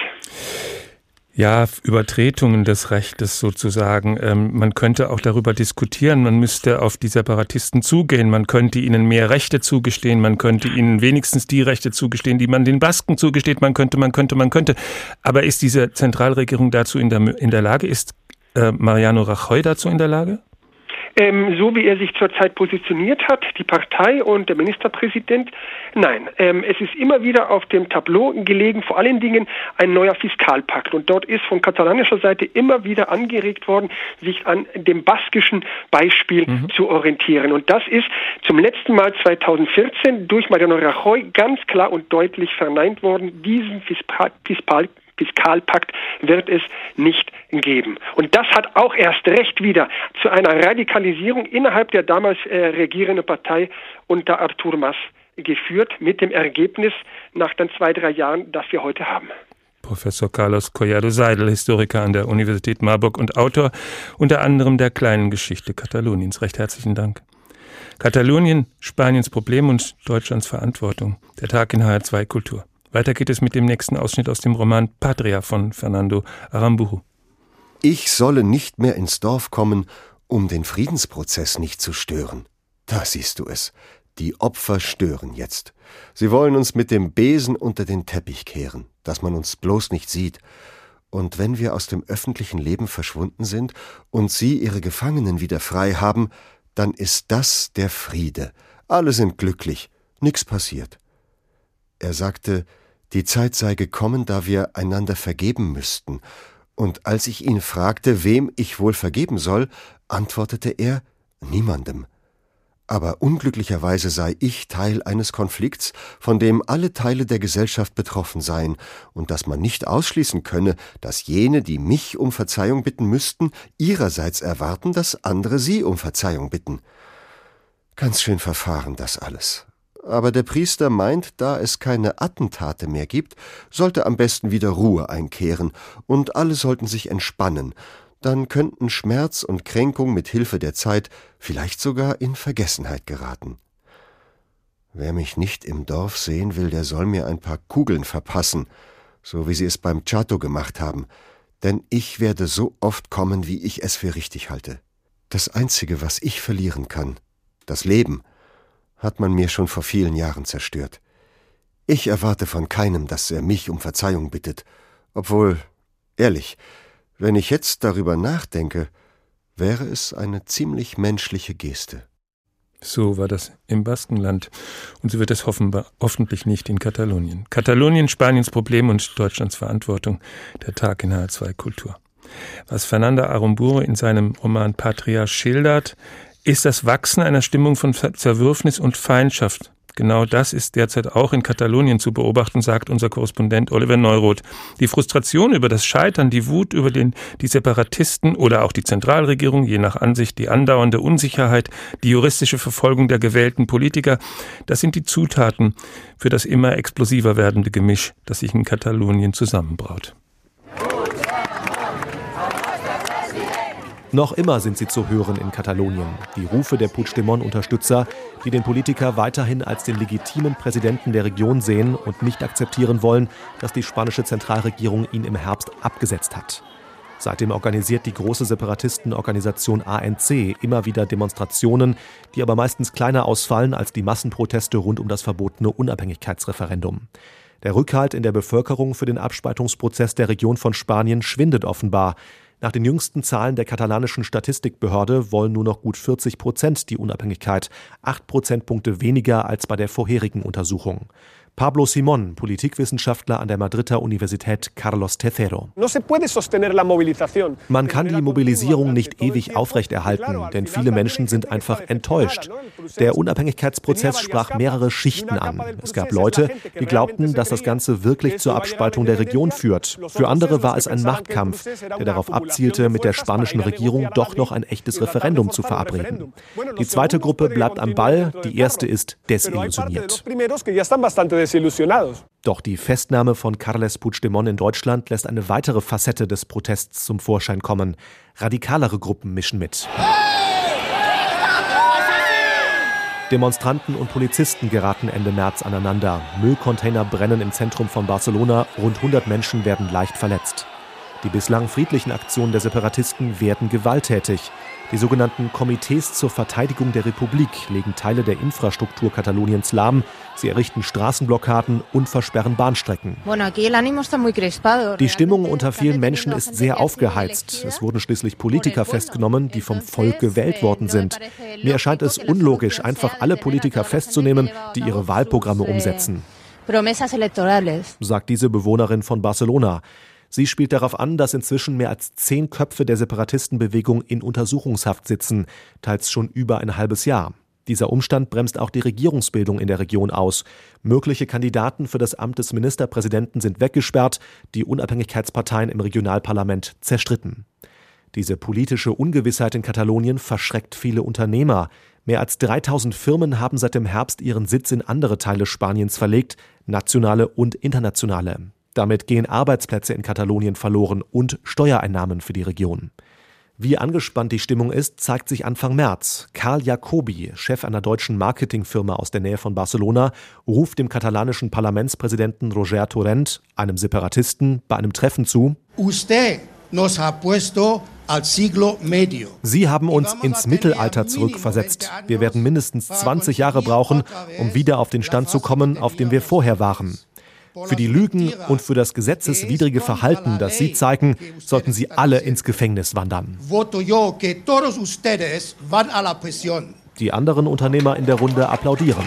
Ja, Übertretungen des Rechtes sozusagen. Man könnte auch darüber diskutieren, man müsste auf die Separatisten zugehen, man könnte ihnen mehr Rechte zugestehen, man könnte ihnen wenigstens die Rechte zugestehen, die man den Basken zugesteht, man könnte. Aber ist diese Zentralregierung dazu in der Lage? Ist Mariano Rajoy dazu in der Lage? So wie er sich zurzeit positioniert hat, die Partei und der Ministerpräsident, nein. Es ist immer wieder auf dem Tableau gelegen, vor allen Dingen ein neuer Fiskalpakt. Und dort ist von katalanischer Seite immer wieder angeregt worden, sich an dem baskischen Beispiel zu orientieren. Und das ist zum letzten Mal 2014 durch Mariano Rajoy ganz klar und deutlich verneint worden. Diesen Fiskalpakt wird es nicht geben. Und das hat auch erst recht wieder zu einer Radikalisierung innerhalb der damals regierenden Partei unter Artur Mas geführt, mit dem Ergebnis nach dann 2-3 Jahren, das wir heute haben. Professor Carlos Collado Seidel, Historiker an der Universität Marburg und Autor unter anderem der kleinen Geschichte Kataloniens. Recht herzlichen Dank. Katalonien, Spaniens Problem und Deutschlands Verantwortung. Der Tag in HR2 Kultur. Weiter geht es mit dem nächsten Ausschnitt aus dem Roman Patria von Fernando Aramburu. Ich solle nicht mehr ins Dorf kommen, um den Friedensprozess nicht zu stören. Da siehst du es. Die Opfer stören jetzt. Sie wollen uns mit dem Besen unter den Teppich kehren, dass man uns bloß nicht sieht. Und wenn wir aus dem öffentlichen Leben verschwunden sind und sie ihre Gefangenen wieder frei haben, dann ist das der Friede. Alle sind glücklich, nichts passiert. Er sagte, die Zeit sei gekommen, da wir einander vergeben müssten. Und als ich ihn fragte, wem ich wohl vergeben soll, antwortete er, niemandem. Aber unglücklicherweise sei ich Teil eines Konflikts, von dem alle Teile der Gesellschaft betroffen seien, und dass man nicht ausschließen könne, dass jene, die mich um Verzeihung bitten müssten, ihrerseits erwarten, dass andere sie um Verzeihung bitten. Ganz schön verfahren das alles. Aber der Priester meint, da es keine Attentate mehr gibt, sollte am besten wieder Ruhe einkehren und alle sollten sich entspannen. Dann könnten Schmerz und Kränkung mit Hilfe der Zeit vielleicht sogar in Vergessenheit geraten. Wer mich nicht im Dorf sehen will, der soll mir ein paar Kugeln verpassen, so wie sie es beim Chato gemacht haben, denn ich werde so oft kommen, wie ich es für richtig halte. Das Einzige, was ich verlieren kann, das Leben, hat man mir schon vor vielen Jahren zerstört. Ich erwarte von keinem, dass er mich um Verzeihung bittet, obwohl, ehrlich, wenn ich jetzt darüber nachdenke, wäre es eine ziemlich menschliche Geste. So war das im Baskenland. Und so wird es hoffentlich nicht in Katalonien. Katalonien, Spaniens Problem und Deutschlands Verantwortung. Der Tag in HR2 Kultur. Was Fernando Aramburu in seinem Roman Patria schildert, ist das Wachsen einer Stimmung von Zerwürfnis und Feindschaft. Genau das ist derzeit auch in Katalonien zu beobachten, sagt unser Korrespondent Oliver Neuroth. Die Frustration über das Scheitern, die Wut über die Separatisten oder auch die Zentralregierung, je nach Ansicht die andauernde Unsicherheit, die juristische Verfolgung der gewählten Politiker, das sind die Zutaten für das immer explosiver werdende Gemisch, das sich in Katalonien zusammenbraut. Noch immer sind sie zu hören in Katalonien. Die Rufe der Puigdemont-Unterstützer, die den Politiker weiterhin als den legitimen Präsidenten der Region sehen und nicht akzeptieren wollen, dass die spanische Zentralregierung ihn im Herbst abgesetzt hat. Seitdem organisiert die große Separatistenorganisation ANC immer wieder Demonstrationen, die aber meistens kleiner ausfallen als die Massenproteste rund um das verbotene Unabhängigkeitsreferendum. Der Rückhalt in der Bevölkerung für den Abspaltungsprozess der Region von Spanien schwindet offenbar. Nach den jüngsten Zahlen der katalanischen Statistikbehörde wollen nur noch gut 40% die Unabhängigkeit, 8 Prozentpunkte weniger als bei der vorherigen Untersuchung. Pablo Simón, Politikwissenschaftler an der Madrider Universität Carlos III. Man kann die Mobilisierung nicht ewig aufrechterhalten, denn viele Menschen sind einfach enttäuscht. Der Unabhängigkeitsprozess sprach mehrere Schichten an. Es gab Leute, die glaubten, dass das Ganze wirklich zur Abspaltung der Region führt. Für andere war es ein Machtkampf, der darauf abzielte, mit der spanischen Regierung doch noch ein echtes Referendum zu verabreden. Die zweite Gruppe bleibt am Ball, die erste ist desillusioniert. Doch die Festnahme von Carles Puigdemont in Deutschland lässt eine weitere Facette des Protests zum Vorschein kommen. Radikalere Gruppen mischen mit. Demonstranten und Polizisten geraten Ende März aneinander. Müllcontainer brennen im Zentrum von Barcelona. Rund 100 Menschen werden leicht verletzt. Die bislang friedlichen Aktionen der Separatisten werden gewalttätig. Die sogenannten Komitees zur Verteidigung der Republik legen Teile der Infrastruktur Kataloniens lahm. Sie errichten Straßenblockaden und versperren Bahnstrecken. Die Stimmung unter vielen Menschen ist sehr aufgeheizt. Es wurden schließlich Politiker festgenommen, die vom Volk gewählt worden sind. Mir erscheint es unlogisch, einfach alle Politiker festzunehmen, die ihre Wahlprogramme umsetzen, sagt diese Bewohnerin von Barcelona. Sie spielt darauf an, dass inzwischen mehr als 10 Köpfe der Separatistenbewegung in Untersuchungshaft sitzen, teils schon über ein halbes Jahr. Dieser Umstand bremst auch die Regierungsbildung in der Region aus. Mögliche Kandidaten für das Amt des Ministerpräsidenten sind weggesperrt, die Unabhängigkeitsparteien im Regionalparlament zerstritten. Diese politische Ungewissheit in Katalonien verschreckt viele Unternehmer. Mehr als 3000 Firmen haben seit dem Herbst ihren Sitz in andere Teile Spaniens verlegt, nationale und internationale. Damit gehen Arbeitsplätze in Katalonien verloren und Steuereinnahmen für die Region. Wie angespannt die Stimmung ist, zeigt sich Anfang März. Karl Jacobi, Chef einer deutschen Marketingfirma aus der Nähe von Barcelona, ruft dem katalanischen Parlamentspräsidenten Roger Torrent, einem Separatisten, bei einem Treffen zu: Sie haben uns ins Mittelalter zurückversetzt. Wir werden mindestens 20 Jahre brauchen, um wieder auf den Stand zu kommen, auf dem wir vorher waren. Für die Lügen und für das gesetzeswidrige Verhalten, das Sie zeigen, sollten Sie alle ins Gefängnis wandern. Die anderen Unternehmer in der Runde applaudieren.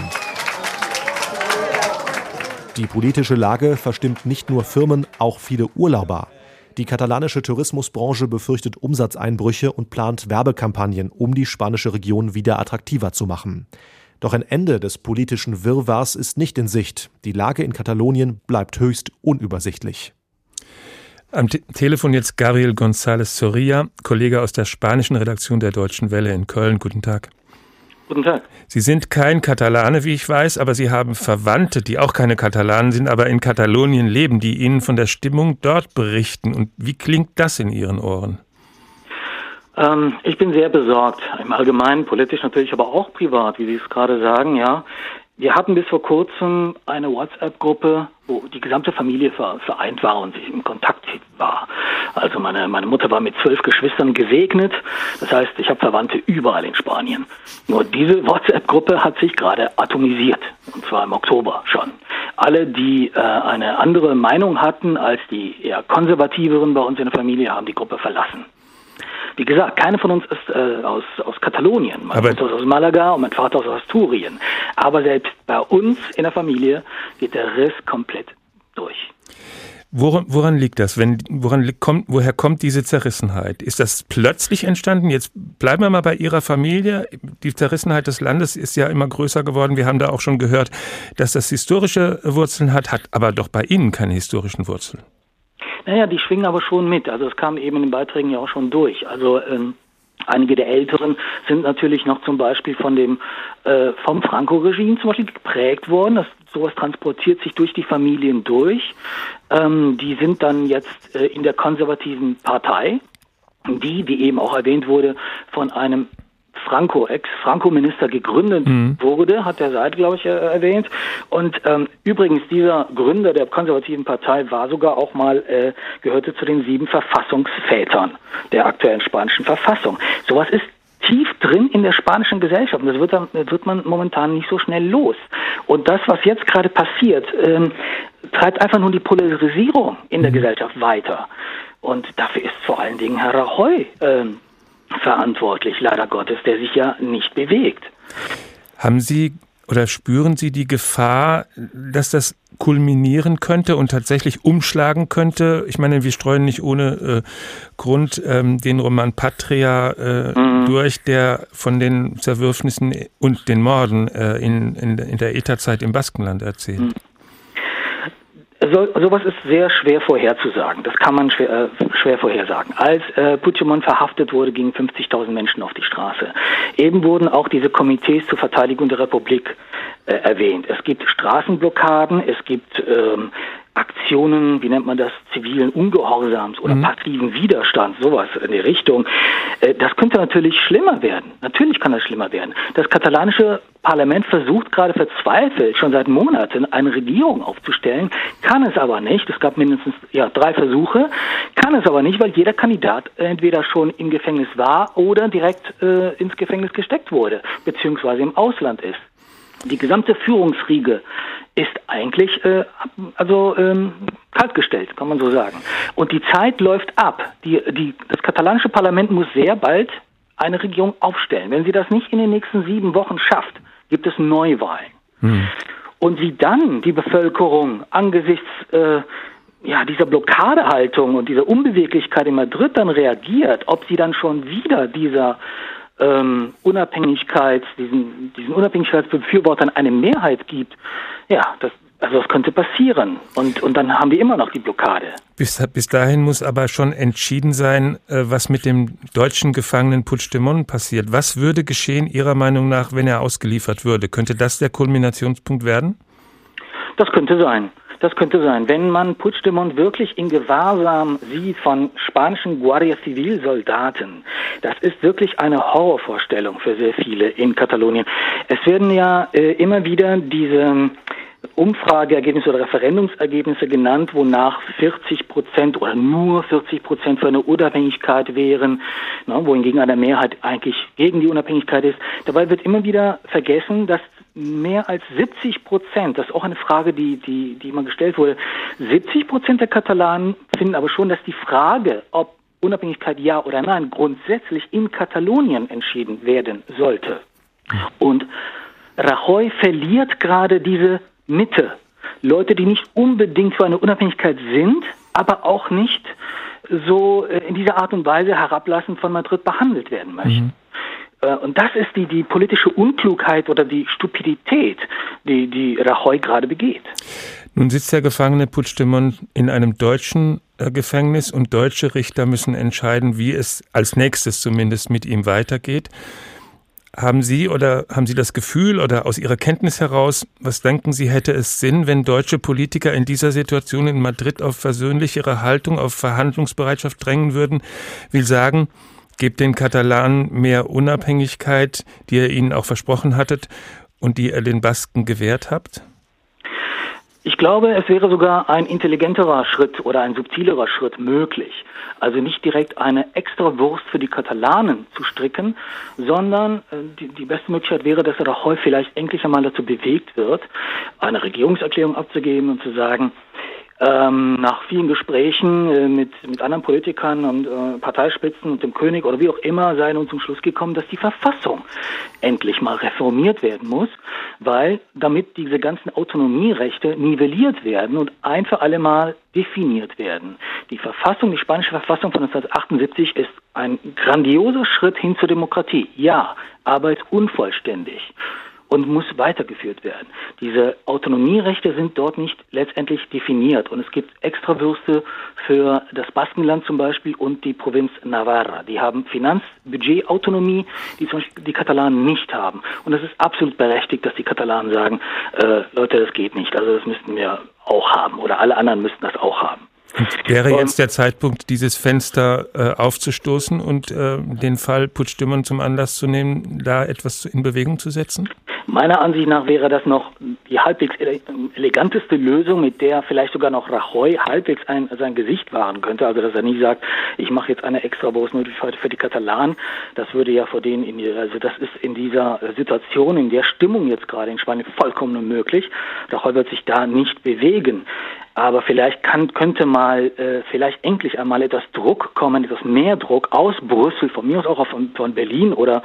Die politische Lage verstimmt nicht nur Firmen, auch viele Urlauber. Die katalanische Tourismusbranche befürchtet Umsatzeinbrüche und plant Werbekampagnen, um die spanische Region wieder attraktiver zu machen. Doch ein Ende des politischen Wirrwarrs ist nicht in Sicht. Die Lage in Katalonien bleibt höchst unübersichtlich. Am Telefon jetzt Gabriel González Zorrilla, Kollege aus der spanischen Redaktion der Deutschen Welle in Köln. Guten Tag. Guten Tag. Sie sind kein Katalane, wie ich weiß, aber Sie haben Verwandte, die auch keine Katalanen sind, aber in Katalonien leben, die Ihnen von der Stimmung dort berichten. Und wie klingt das in Ihren Ohren? Ich bin sehr besorgt, im Allgemeinen, politisch natürlich, aber auch privat, wie Sie es gerade sagen, ja. Wir hatten bis vor kurzem eine WhatsApp-Gruppe, wo die gesamte Familie vereint war und sich im Kontakt war. Also meine Mutter war mit 12 Geschwistern gesegnet. Das heißt, ich habe Verwandte überall in Spanien. Nur diese WhatsApp-Gruppe hat sich gerade atomisiert. Und zwar im Oktober schon. Alle, die eine andere Meinung hatten als die eher konservativeren bei uns in der Familie, haben die Gruppe verlassen. Wie gesagt, keine von uns ist aus Katalonien. Mein Vater ist aus Malaga und mein Vater aus Asturien. Aber selbst bei uns in der Familie geht der Riss komplett durch. Woran liegt das? Woher kommt diese Zerrissenheit? Ist das plötzlich entstanden? Jetzt bleiben wir mal bei Ihrer Familie. Die Zerrissenheit des Landes ist ja immer größer geworden. Wir haben da auch schon gehört, dass das historische Wurzeln hat aber doch bei Ihnen keine historischen Wurzeln. Naja, die schwingen aber schon mit. Also es kam eben in den Beiträgen ja auch schon durch. Also einige der Älteren sind natürlich noch zum Beispiel vom Franco-Regime zum Beispiel geprägt worden. Sowas transportiert sich durch die Familien durch. Die sind dann jetzt in der konservativen Partei, die eben auch erwähnt wurde, von einem Ex-Franco-Minister gegründet wurde, hat der Seite, glaube ich, erwähnt. Und übrigens, dieser Gründer der konservativen Partei war sogar auch mal, gehörte zu den 7 Verfassungsvätern der aktuellen spanischen Verfassung. Sowas ist tief drin in der spanischen Gesellschaft und das wird man momentan nicht so schnell los. Und das, was jetzt gerade passiert, treibt einfach nur die Polarisierung in der Gesellschaft weiter. Und dafür ist vor allen Dingen Herr Rajoy verantwortlich, leider Gottes, der sich ja nicht bewegt. Haben Sie oder spüren Sie die Gefahr, dass das kulminieren könnte und tatsächlich umschlagen könnte? Ich meine, wir streuen nicht ohne Grund den Roman Patria durch, der von den Zerwürfnissen und den Morden in der ETA-Zeit im Baskenland erzählt. Sowas ist sehr schwer vorherzusagen. Das kann man schwer vorhersagen. Als Puigdemont verhaftet wurde, gingen 50.000 Menschen auf die Straße. Eben wurden auch diese Komitees zur Verteidigung der Republik erwähnt. Es gibt Straßenblockaden, es gibt Aktionen, wie nennt man das, zivilen Ungehorsams oder passiven Widerstands, sowas in die Richtung. Das könnte natürlich schlimmer werden. Natürlich kann das schlimmer werden. Das katalanische Parlament versucht gerade verzweifelt, schon seit Monaten, eine Regierung aufzustellen, kann es aber nicht. Es gab mindestens 3 Versuche, kann es aber nicht, weil jeder Kandidat entweder schon im Gefängnis war oder direkt ins Gefängnis gesteckt wurde, beziehungsweise im Ausland ist. Die gesamte Führungsriege ist eigentlich kaltgestellt, kann man so sagen. Und die Zeit läuft ab. Das katalanische Parlament muss sehr bald eine Regierung aufstellen. Wenn sie das nicht in den nächsten 7 Wochen schafft, gibt es Neuwahlen. Und wie dann die Bevölkerung angesichts dieser Blockadehaltung und dieser Unbeweglichkeit in Madrid dann reagiert, ob sie dann schon wieder diesen Unabhängigkeitsbefürwortern eine Mehrheit gibt, das könnte passieren. Und dann haben wir immer noch die Blockade. Bis dahin muss aber schon entschieden sein, was mit dem deutschen Gefangenen Puigdemont passiert. Was würde geschehen Ihrer Meinung nach, wenn er ausgeliefert würde? Könnte das der Kulminationspunkt werden? Das könnte sein. Wenn man Puigdemont wirklich in Gewahrsam sieht von spanischen Guardia Civil Soldaten, das ist wirklich eine Horrorvorstellung für sehr viele in Katalonien. Es werden ja immer wieder diese Umfrageergebnisse oder Referendumsergebnisse genannt, wonach 40% oder nur 40% für eine Unabhängigkeit wären, wohingegen eine Mehrheit eigentlich gegen die Unabhängigkeit ist. Dabei wird immer wieder vergessen, dass mehr als 70%, das ist auch eine Frage, die immer gestellt wurde, 70% der Katalanen finden aber schon, dass die Frage, ob Unabhängigkeit ja oder nein, grundsätzlich in Katalonien entschieden werden sollte. Und Rajoy verliert gerade diese Mitte. Leute, die nicht unbedingt für eine Unabhängigkeit sind, aber auch nicht so in dieser Art und Weise herablassend von Madrid behandelt werden möchten. Und das ist die politische Unklugheit oder die Stupidität, die Rajoy gerade begeht. Nun sitzt der Gefangene Puigdemont in einem deutschen Gefängnis und deutsche Richter müssen entscheiden, wie es als nächstes zumindest mit ihm weitergeht. Haben Sie das Gefühl oder aus Ihrer Kenntnis heraus, was denken Sie, hätte es Sinn, wenn deutsche Politiker in dieser Situation in Madrid auf versöhnlichere Haltung, auf Verhandlungsbereitschaft drängen würden, will sagen, gebt den Katalanen mehr Unabhängigkeit, die ihr ihnen auch versprochen hattet und die ihr den Basken gewährt habt? Ich glaube, es wäre sogar ein intelligenterer Schritt oder ein subtilerer Schritt möglich. Also nicht direkt eine extra Wurst für die Katalanen zu stricken, sondern die beste Möglichkeit wäre, dass Rajoy vielleicht endlich einmal dazu bewegt wird, eine Regierungserklärung abzugeben und zu sagen, nach vielen Gesprächen mit anderen Politikern und Parteispitzen und dem König oder wie auch immer sei nun zum Schluss gekommen, dass die Verfassung endlich mal reformiert werden muss, weil damit diese ganzen Autonomierechte nivelliert werden und ein für alle Mal definiert werden. Die spanische Verfassung von 1978 ist ein grandioser Schritt hin zur Demokratie. Ja, aber ist unvollständig und muss weitergeführt werden. Diese Autonomierechte sind dort nicht letztendlich definiert und es gibt Extrawürste für das Baskenland zum Beispiel und die Provinz Navarra. Die haben Finanzbudgetautonomie, die zum Beispiel die Katalanen nicht haben. Und es ist absolut berechtigt, dass die Katalanen sagen, Leute, das geht nicht, also das müssten wir auch haben oder alle anderen müssten das auch haben. Und wäre jetzt der Zeitpunkt, dieses Fenster aufzustoßen und den Fall Puigdemont zum Anlass zu nehmen, da etwas in Bewegung zu setzen? Meiner Ansicht nach wäre das noch die halbwegs eleganteste Lösung, mit der vielleicht sogar noch Rajoy halbwegs sein Gesicht wahren könnte. Also dass er nicht sagt, ich mache jetzt eine extra Berufsmöglichkeit für die Katalanen. Das würde ja vor denen, das ist in dieser Situation, in der Stimmung jetzt gerade in Spanien vollkommen unmöglich. Rajoy wird sich da nicht bewegen. Aber vielleicht könnte vielleicht endlich einmal etwas Druck kommen, etwas mehr Druck aus Brüssel, von mir aus auch von Berlin oder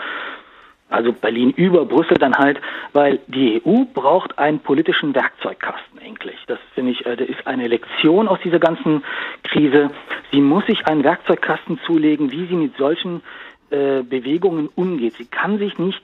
also Berlin über Brüssel dann halt, weil die EU braucht einen politischen Werkzeugkasten endlich. Das finde ich, das ist eine Lektion aus dieser ganzen Krise. Sie muss sich einen Werkzeugkasten zulegen, wie sie mit solchen Bewegungen umgeht. Sie kann sich nicht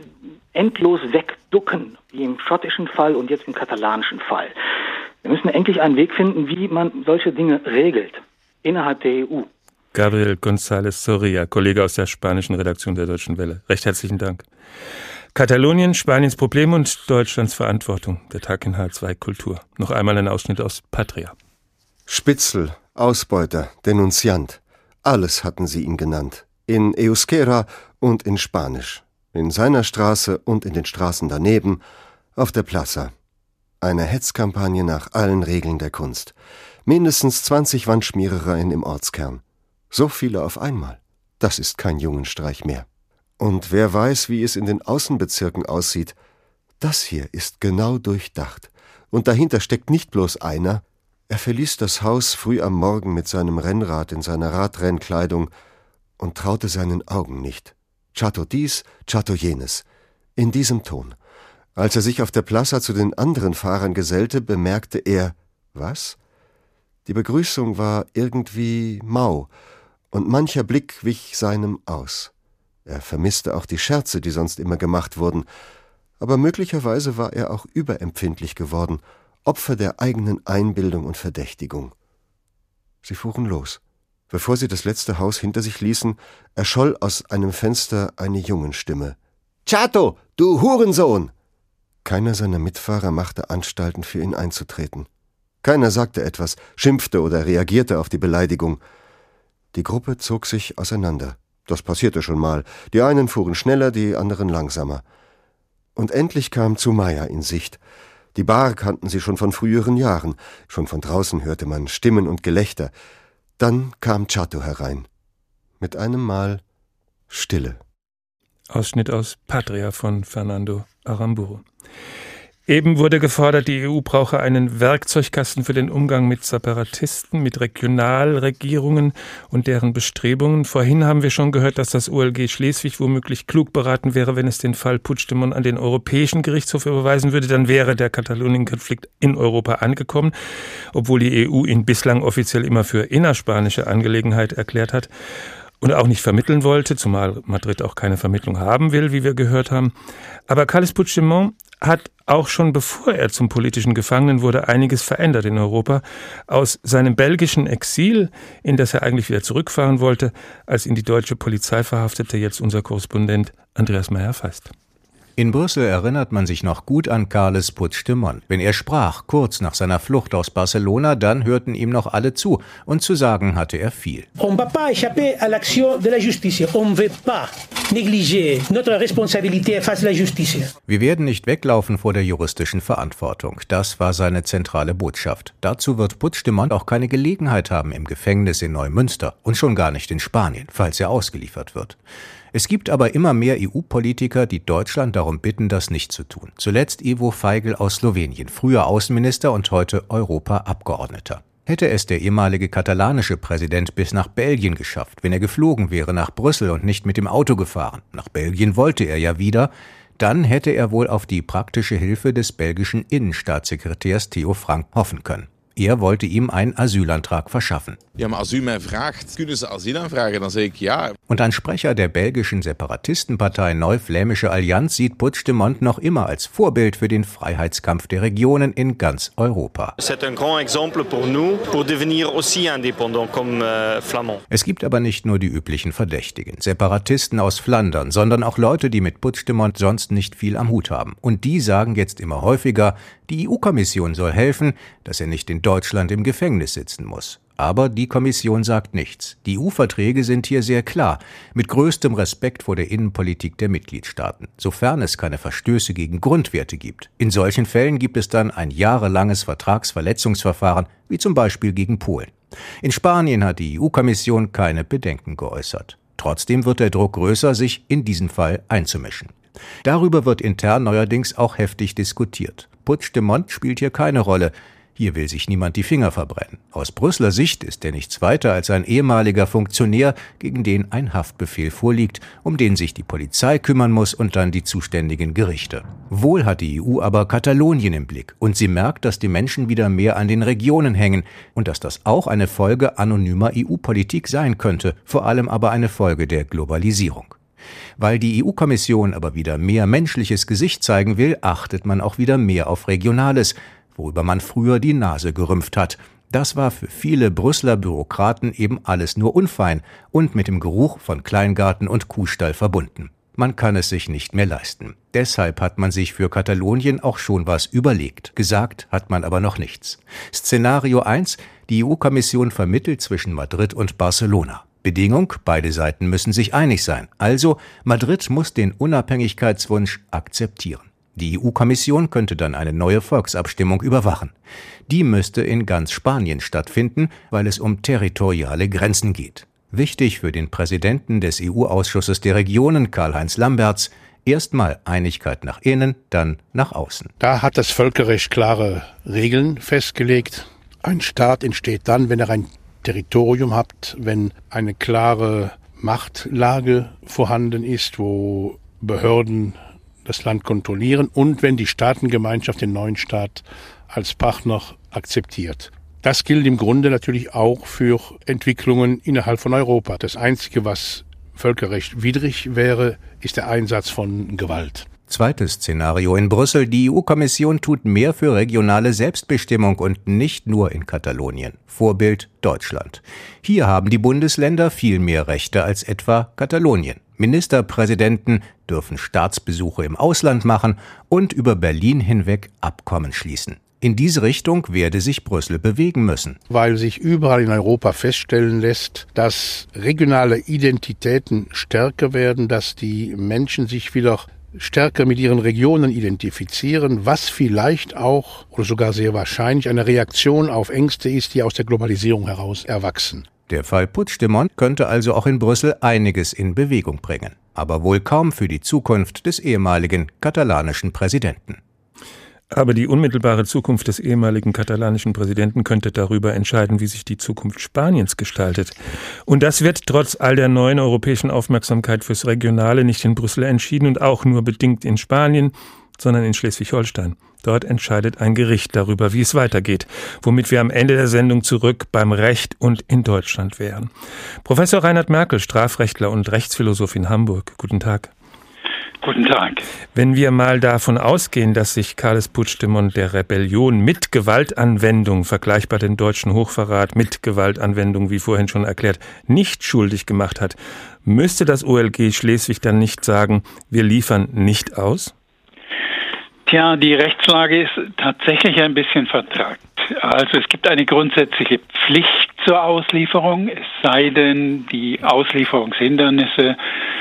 endlos wegducken, wie im schottischen Fall und jetzt im katalanischen Fall. Wir müssen endlich einen Weg finden, wie man solche Dinge regelt innerhalb der EU. Gabriel González Soria, Kollege aus der spanischen Redaktion der Deutschen Welle. Recht herzlichen Dank. Katalonien, Spaniens Problem und Deutschlands Verantwortung. Der Tag in H2 Kultur. Noch einmal ein Ausschnitt aus Patria. Spitzel, Ausbeuter, Denunziant. Alles hatten sie ihn genannt. In Euskera und in Spanisch. In seiner Straße und in den Straßen daneben. Auf der Plaza. Eine Hetzkampagne nach allen Regeln der Kunst. Mindestens 20 Wandschmierereien im Ortskern. So viele auf einmal. Das ist kein Jungenstreich mehr. Und wer weiß, wie es in den Außenbezirken aussieht. Das hier ist genau durchdacht. Und dahinter steckt nicht bloß einer. Er verließ das Haus früh am Morgen mit seinem Rennrad in seiner Radrennkleidung und traute seinen Augen nicht. Chato dies, Chato jenes. In diesem Ton. Als er sich auf der Plaza zu den anderen Fahrern gesellte, bemerkte er, was? Die Begrüßung war irgendwie mau, und mancher Blick wich seinem aus. Er vermisste auch die Scherze, die sonst immer gemacht wurden, aber möglicherweise war er auch überempfindlich geworden, Opfer der eigenen Einbildung und Verdächtigung. Sie fuhren los. Bevor sie das letzte Haus hinter sich ließen, erscholl aus einem Fenster eine Jungenstimme. »Chato, du Hurensohn!« Keiner seiner Mitfahrer machte Anstalten, für ihn einzutreten. Keiner sagte etwas, schimpfte oder reagierte auf die Beleidigung. Die Gruppe zog sich auseinander. Das passierte schon mal. Die einen fuhren schneller, die anderen langsamer. Und endlich kam Zumaia in Sicht. Die Bar kannten sie schon von früheren Jahren. Schon von draußen hörte man Stimmen und Gelächter. Dann kam Chato herein. Mit einem Mal Stille. Ausschnitt aus Patria von Fernando Aramburu. Eben wurde gefordert, die EU brauche einen Werkzeugkasten für den Umgang mit Separatisten, mit Regionalregierungen und deren Bestrebungen. Vorhin haben wir schon gehört, dass das OLG Schleswig womöglich klug beraten wäre, wenn es den Fall Puigdemont an den Europäischen Gerichtshof überweisen würde. Dann wäre der Katalonien-Konflikt in Europa angekommen, obwohl die EU ihn bislang offiziell immer für innerspanische Angelegenheit erklärt hat und auch nicht vermitteln wollte, zumal Madrid auch keine Vermittlung haben will, wie wir gehört haben. Aber Carles Puigdemont hat auch schon bevor er zum politischen Gefangenen wurde, einiges verändert in Europa. Aus seinem belgischen Exil, in das er eigentlich wieder zurückfahren wollte, als ihn die deutsche Polizei verhaftete, jetzt unser Korrespondent Andreas Meyer-Feist. In Brüssel erinnert man sich noch gut an Carles Puigdemont. Wenn er sprach, kurz nach seiner Flucht aus Barcelona, dann hörten ihm noch alle zu. Und zu sagen hatte er viel. On va pas échapper à l'action de la justice. On ne veut pas négliger notre responsabilité face à la justice. Wir werden nicht weglaufen vor der juristischen Verantwortung. Das war seine zentrale Botschaft. Dazu wird Puigdemont auch keine Gelegenheit haben im Gefängnis in Neumünster und schon gar nicht in Spanien, falls er ausgeliefert wird. Es gibt aber immer mehr EU-Politiker, die Deutschland darum bitten, das nicht zu tun. Zuletzt Ivo Feigl aus Slowenien, früher Außenminister und heute Europaabgeordneter. Hätte es der ehemalige katalanische Präsident bis nach Belgien geschafft, wenn er geflogen wäre nach Brüssel und nicht mit dem Auto gefahren, nach Belgien wollte er ja wieder, dann hätte er wohl auf die praktische Hilfe des belgischen Innenstaatssekretärs Theo Frank hoffen können. Er wollte ihm einen Asylantrag verschaffen. Ja, maar als u mij vraagt, kunnen ze Asyl aanvragen? Dan zeg ik ja. Und ein Sprecher der belgischen Separatistenpartei Neuflämische Allianz sieht Puigdemont noch immer als Vorbild für den Freiheitskampf der Regionen in ganz Europa. Es gibt aber nicht nur die üblichen Verdächtigen, Separatisten aus Flandern, sondern auch Leute, die mit Puigdemont sonst nicht viel am Hut haben. Und die sagen jetzt immer häufiger, die EU-Kommission soll helfen, dass er nicht in Deutschland im Gefängnis sitzen muss. Aber die Kommission sagt nichts. Die EU-Verträge sind hier sehr klar, mit größtem Respekt vor der Innenpolitik der Mitgliedstaaten, sofern es keine Verstöße gegen Grundwerte gibt. In solchen Fällen gibt es dann ein jahrelanges Vertragsverletzungsverfahren, wie zum Beispiel gegen Polen. In Spanien hat die EU-Kommission keine Bedenken geäußert. Trotzdem wird der Druck größer, sich in diesen Fall einzumischen. Darüber wird intern neuerdings auch heftig diskutiert. Puigdemont spielt hier keine Rolle. Hier will sich niemand die Finger verbrennen. Aus Brüsseler Sicht ist er nichts weiter als ein ehemaliger Funktionär, gegen den ein Haftbefehl vorliegt, um den sich die Polizei kümmern muss und dann die zuständigen Gerichte. Wohl hat die EU aber Katalonien im Blick und sie merkt, dass die Menschen wieder mehr an den Regionen hängen und dass das auch eine Folge anonymer EU-Politik sein könnte, vor allem aber eine Folge der Globalisierung. Weil die EU-Kommission aber wieder mehr menschliches Gesicht zeigen will, achtet man auch wieder mehr auf Regionales, worüber man früher die Nase gerümpft hat. Das war für viele Brüsseler Bürokraten eben alles nur unfein und mit dem Geruch von Kleingarten und Kuhstall verbunden. Man kann es sich nicht mehr leisten. Deshalb hat man sich für Katalonien auch schon was überlegt. Gesagt hat man aber noch nichts. Szenario 1: Die EU-Kommission vermittelt zwischen Madrid und Barcelona. Bedingung, beide Seiten müssen sich einig sein. Also, Madrid muss den Unabhängigkeitswunsch akzeptieren. Die EU-Kommission könnte dann eine neue Volksabstimmung überwachen. Die müsste in ganz Spanien stattfinden, weil es um territoriale Grenzen geht. Wichtig für den Präsidenten des EU-Ausschusses der Regionen, Karl-Heinz Lamberts, erstmal Einigkeit nach innen, dann nach außen. Da hat das Völkerrecht klare Regeln festgelegt. Ein Staat entsteht dann, wenn er ein Territorium hat, wenn eine klare Machtlage vorhanden ist, wo Behörden das Land kontrollieren und wenn die Staatengemeinschaft den neuen Staat als Partner akzeptiert. Das gilt im Grunde natürlich auch für Entwicklungen innerhalb von Europa. Das Einzige, was völkerrechtwidrig wäre, ist der Einsatz von Gewalt. Zweites Szenario in Brüssel. Die EU-Kommission tut mehr für regionale Selbstbestimmung und nicht nur in Katalonien. Vorbild Deutschland. Hier haben die Bundesländer viel mehr Rechte als etwa Katalonien. Ministerpräsidenten dürfen Staatsbesuche im Ausland machen und über Berlin hinweg Abkommen schließen. In diese Richtung werde sich Brüssel bewegen müssen. Weil sich überall in Europa feststellen lässt, dass regionale Identitäten stärker werden, dass die Menschen sich wieder stärker mit ihren Regionen identifizieren, was vielleicht auch oder sogar sehr wahrscheinlich eine Reaktion auf Ängste ist, die aus der Globalisierung heraus erwachsen. Der Fall Puigdemont könnte also auch in Brüssel einiges in Bewegung bringen, aber wohl kaum für die Zukunft des ehemaligen katalanischen Präsidenten. Aber die unmittelbare Zukunft des ehemaligen katalanischen Präsidenten könnte darüber entscheiden, wie sich die Zukunft Spaniens gestaltet. Und das wird trotz all der neuen europäischen Aufmerksamkeit fürs Regionale nicht in Brüssel entschieden und auch nur bedingt in Spanien, sondern in Schleswig-Holstein. Dort entscheidet ein Gericht darüber, wie es weitergeht, womit wir am Ende der Sendung zurück beim Recht und in Deutschland wären. Professor Reinhard Merkel, Strafrechtler und Rechtsphilosoph in Hamburg. Guten Tag. Guten Tag. Wenn wir mal davon ausgehen, dass sich Carles Puigdemont der Rebellion mit Gewaltanwendung, vergleichbar dem deutschen Hochverrat mit Gewaltanwendung, wie vorhin schon erklärt, nicht schuldig gemacht hat, müsste das OLG Schleswig dann nicht sagen, wir liefern nicht aus? Tja, die Rechtslage ist tatsächlich ein bisschen vertragt. Also es gibt eine grundsätzliche Pflicht zur Auslieferung, es sei denn, die Auslieferungshindernisse,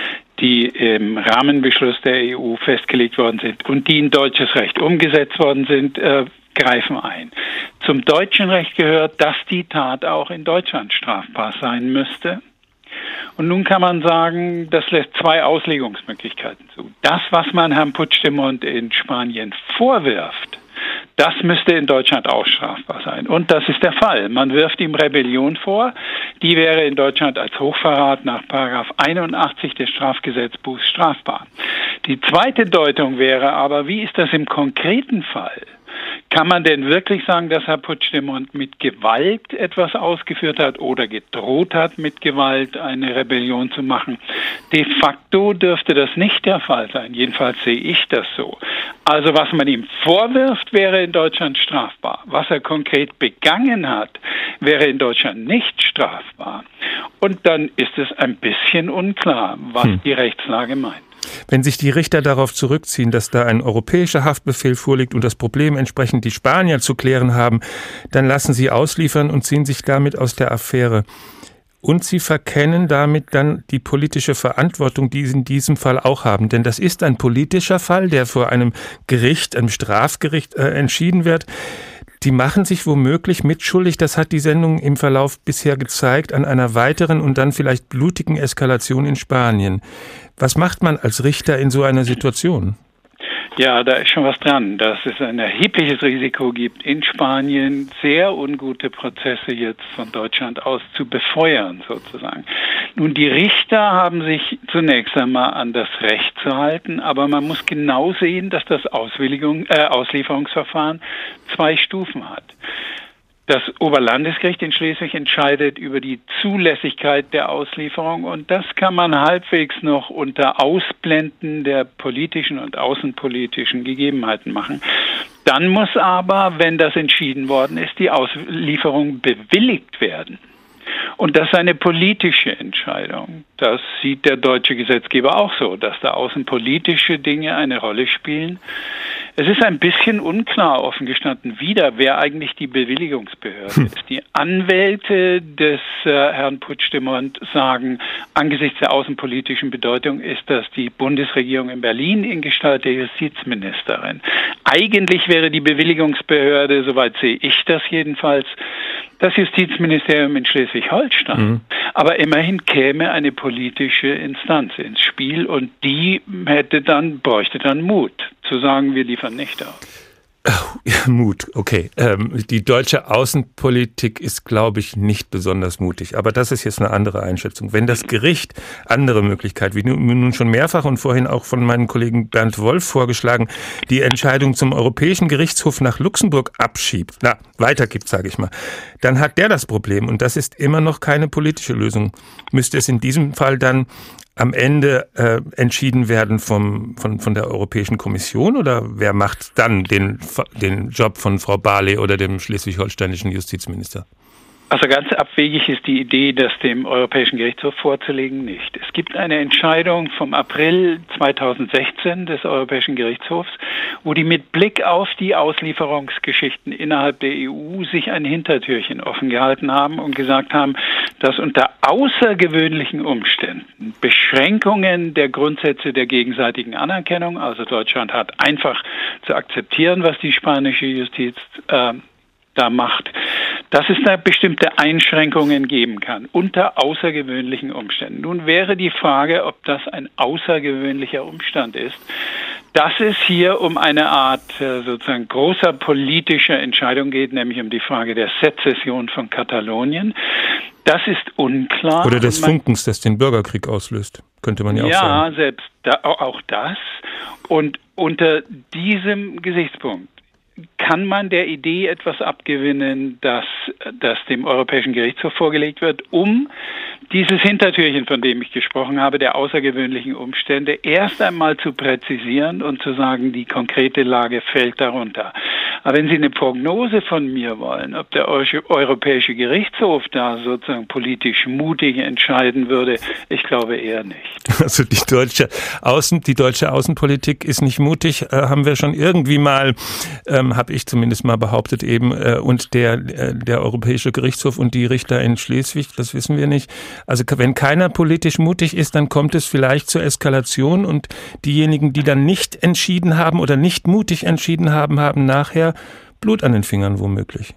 die im Rahmenbeschluss der EU festgelegt worden sind und die in deutsches Recht umgesetzt worden sind, greifen ein. Zum deutschen Recht gehört, dass die Tat auch in Deutschland strafbar sein müsste. Und nun kann man sagen, das lässt zwei Auslegungsmöglichkeiten zu. Das, was man Herrn Puigdemont in Spanien vorwirft, das müsste in Deutschland auch strafbar sein. Und das ist der Fall. Man wirft ihm Rebellion vor. Die wäre in Deutschland als Hochverrat nach § 81 des Strafgesetzbuchs strafbar. Die zweite Deutung wäre aber, wie ist das im konkreten Fall? Kann man denn wirklich sagen, dass Herr Puigdemont mit Gewalt etwas ausgeführt hat oder gedroht hat, mit Gewalt eine Rebellion zu machen? De facto dürfte das nicht der Fall sein. Jedenfalls sehe ich das so. Also was man ihm vorwirft, wäre in Deutschland strafbar. Was er konkret begangen hat, wäre in Deutschland nicht strafbar. Und dann ist es ein bisschen unklar, was die Rechtslage meint. Wenn sich die Richter darauf zurückziehen, dass da ein europäischer Haftbefehl vorliegt und das Problem entsprechend die Spanier zu klären haben, dann lassen sie ausliefern und ziehen sich damit aus der Affäre. Und sie verkennen damit dann die politische Verantwortung, die sie in diesem Fall auch haben. Denn das ist ein politischer Fall, der vor einem Gericht, einem Strafgericht entschieden wird. Die machen sich womöglich mitschuldig, das hat die Sendung im Verlauf bisher gezeigt, an einer weiteren und dann vielleicht blutigen Eskalation in Spanien. Was macht man als Richter in so einer Situation? Ja, da ist schon was dran, dass es ein erhebliches Risiko gibt, in Spanien sehr ungute Prozesse jetzt von Deutschland aus zu befeuern, sozusagen. Nun, die Richter haben sich zunächst einmal an das Recht zu halten, aber man muss genau sehen, dass das Auslieferungsverfahren 2 Stufen hat. Das Oberlandesgericht in Schleswig entscheidet über die Zulässigkeit der Auslieferung und das kann man halbwegs noch unter Ausblenden der politischen und außenpolitischen Gegebenheiten machen. Dann muss aber, wenn das entschieden worden ist, die Auslieferung bewilligt werden. Und das ist eine politische Entscheidung. Das sieht der deutsche Gesetzgeber auch so, dass da außenpolitische Dinge eine Rolle spielen. Es ist ein bisschen unklar, offen gestanden, wieder, wer eigentlich die Bewilligungsbehörde ist. Die Anwälte des Herrn Puigdemont sagen, angesichts der außenpolitischen Bedeutung ist das die Bundesregierung in Berlin in Gestalt der Justizministerin. Eigentlich wäre die Bewilligungsbehörde, soweit sehe ich das jedenfalls, das Justizministerium in Schleswig-Holstein. Aber immerhin käme eine politische Instanz ins Spiel und die bräuchte dann Mut, zu sagen, wir liefern nicht aus. Mut, okay. Die deutsche Außenpolitik ist, glaube ich, nicht besonders mutig. Aber das ist jetzt eine andere Einschätzung. Wenn das Gericht andere Möglichkeit, wie nun schon mehrfach und vorhin auch von meinem Kollegen Bernd Wolf vorgeschlagen, die Entscheidung zum Europäischen Gerichtshof nach Luxemburg abschiebt, weitergibt, sage ich mal, dann hat der das Problem. Und das ist immer noch keine politische Lösung. Müsste es in diesem Fall dann am Ende entschieden werden von der Europäischen Kommission oder wer macht dann den Job von Frau Barley oder dem schleswig-holsteinischen Justizminister? Also ganz abwegig ist die Idee, das dem Europäischen Gerichtshof vorzulegen, nicht. Es gibt eine Entscheidung vom April 2016 des Europäischen Gerichtshofs, wo die mit Blick auf die Auslieferungsgeschichten innerhalb der EU sich ein Hintertürchen offen gehalten haben und gesagt haben, dass unter außergewöhnlichen Umständen Beschränkungen der Grundsätze der gegenseitigen Anerkennung, also Deutschland hat einfach zu akzeptieren, was die spanische Justiz da macht, dass es da bestimmte Einschränkungen geben kann, unter außergewöhnlichen Umständen. Nun wäre die Frage, ob das ein außergewöhnlicher Umstand ist, dass es hier um eine Art sozusagen großer politischer Entscheidung geht, nämlich um die Frage der Sezession von Katalonien. Das ist unklar. Oder des Funkens, das den Bürgerkrieg auslöst, könnte man ja auch sagen. Ja, selbst auch das. Und unter diesem Gesichtspunkt kann man der Idee etwas abgewinnen, dass dem Europäischen Gerichtshof vorgelegt wird, um dieses Hintertürchen, von dem ich gesprochen habe, der außergewöhnlichen Umstände, erst einmal zu präzisieren und zu sagen, die konkrete Lage fällt darunter. Aber wenn Sie eine Prognose von mir wollen, ob der Europäische Gerichtshof da sozusagen politisch mutig entscheiden würde, ich glaube eher nicht. Also die deutsche Außenpolitik ist nicht mutig, haben wir schon irgendwie mal, habe ich zumindest mal behauptet eben, und der Europäische Gerichtshof und die Richter in Schleswig, das wissen wir nicht. Also wenn keiner politisch mutig ist, dann kommt es vielleicht zur Eskalation und diejenigen, die dann nicht entschieden haben oder nicht mutig entschieden haben, haben nachher Blut an den Fingern womöglich.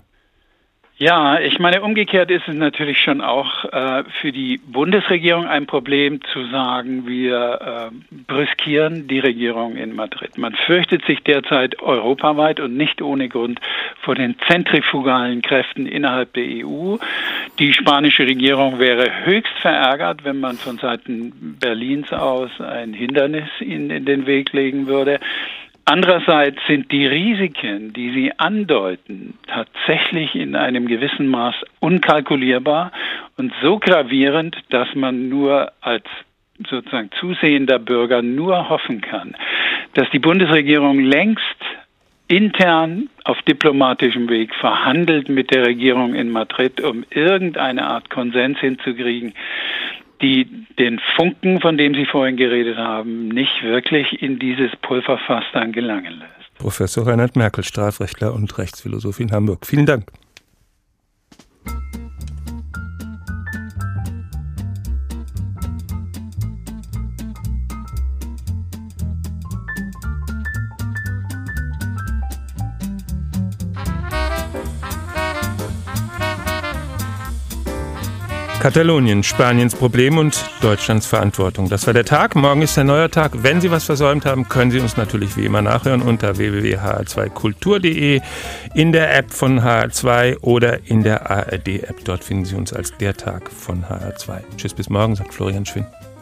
Ja, ich meine, umgekehrt ist es natürlich schon auch für die Bundesregierung ein Problem zu sagen, wir brüskieren die Regierung in Madrid. Man fürchtet sich derzeit europaweit und nicht ohne Grund vor den zentrifugalen Kräften innerhalb der EU. Die spanische Regierung wäre höchst verärgert, wenn man von Seiten Berlins aus ein Hindernis ihnen in den Weg legen würde. Andererseits sind die Risiken, die Sie andeuten, tatsächlich in einem gewissen Maß unkalkulierbar und so gravierend, dass man nur als sozusagen zusehender Bürger nur hoffen kann, dass die Bundesregierung längst intern auf diplomatischem Weg verhandelt mit der Regierung in Madrid, um irgendeine Art Konsens hinzukriegen, die den Funken, von dem Sie vorhin geredet haben, nicht wirklich in dieses Pulverfass dann gelangen lässt. Professor Reinhard Merkel, Strafrechtler und Rechtsphilosoph in Hamburg. Vielen Dank. Katalonien, Spaniens Problem und Deutschlands Verantwortung. Das war der Tag. Morgen ist ein neuer Tag. Wenn Sie was versäumt haben, können Sie uns natürlich wie immer nachhören unter www.hr2kultur.de, in der App von HR2 oder in der ARD-App. Dort finden Sie uns als der Tag von HR2. Tschüss, bis morgen, sagt Florian Schwinn.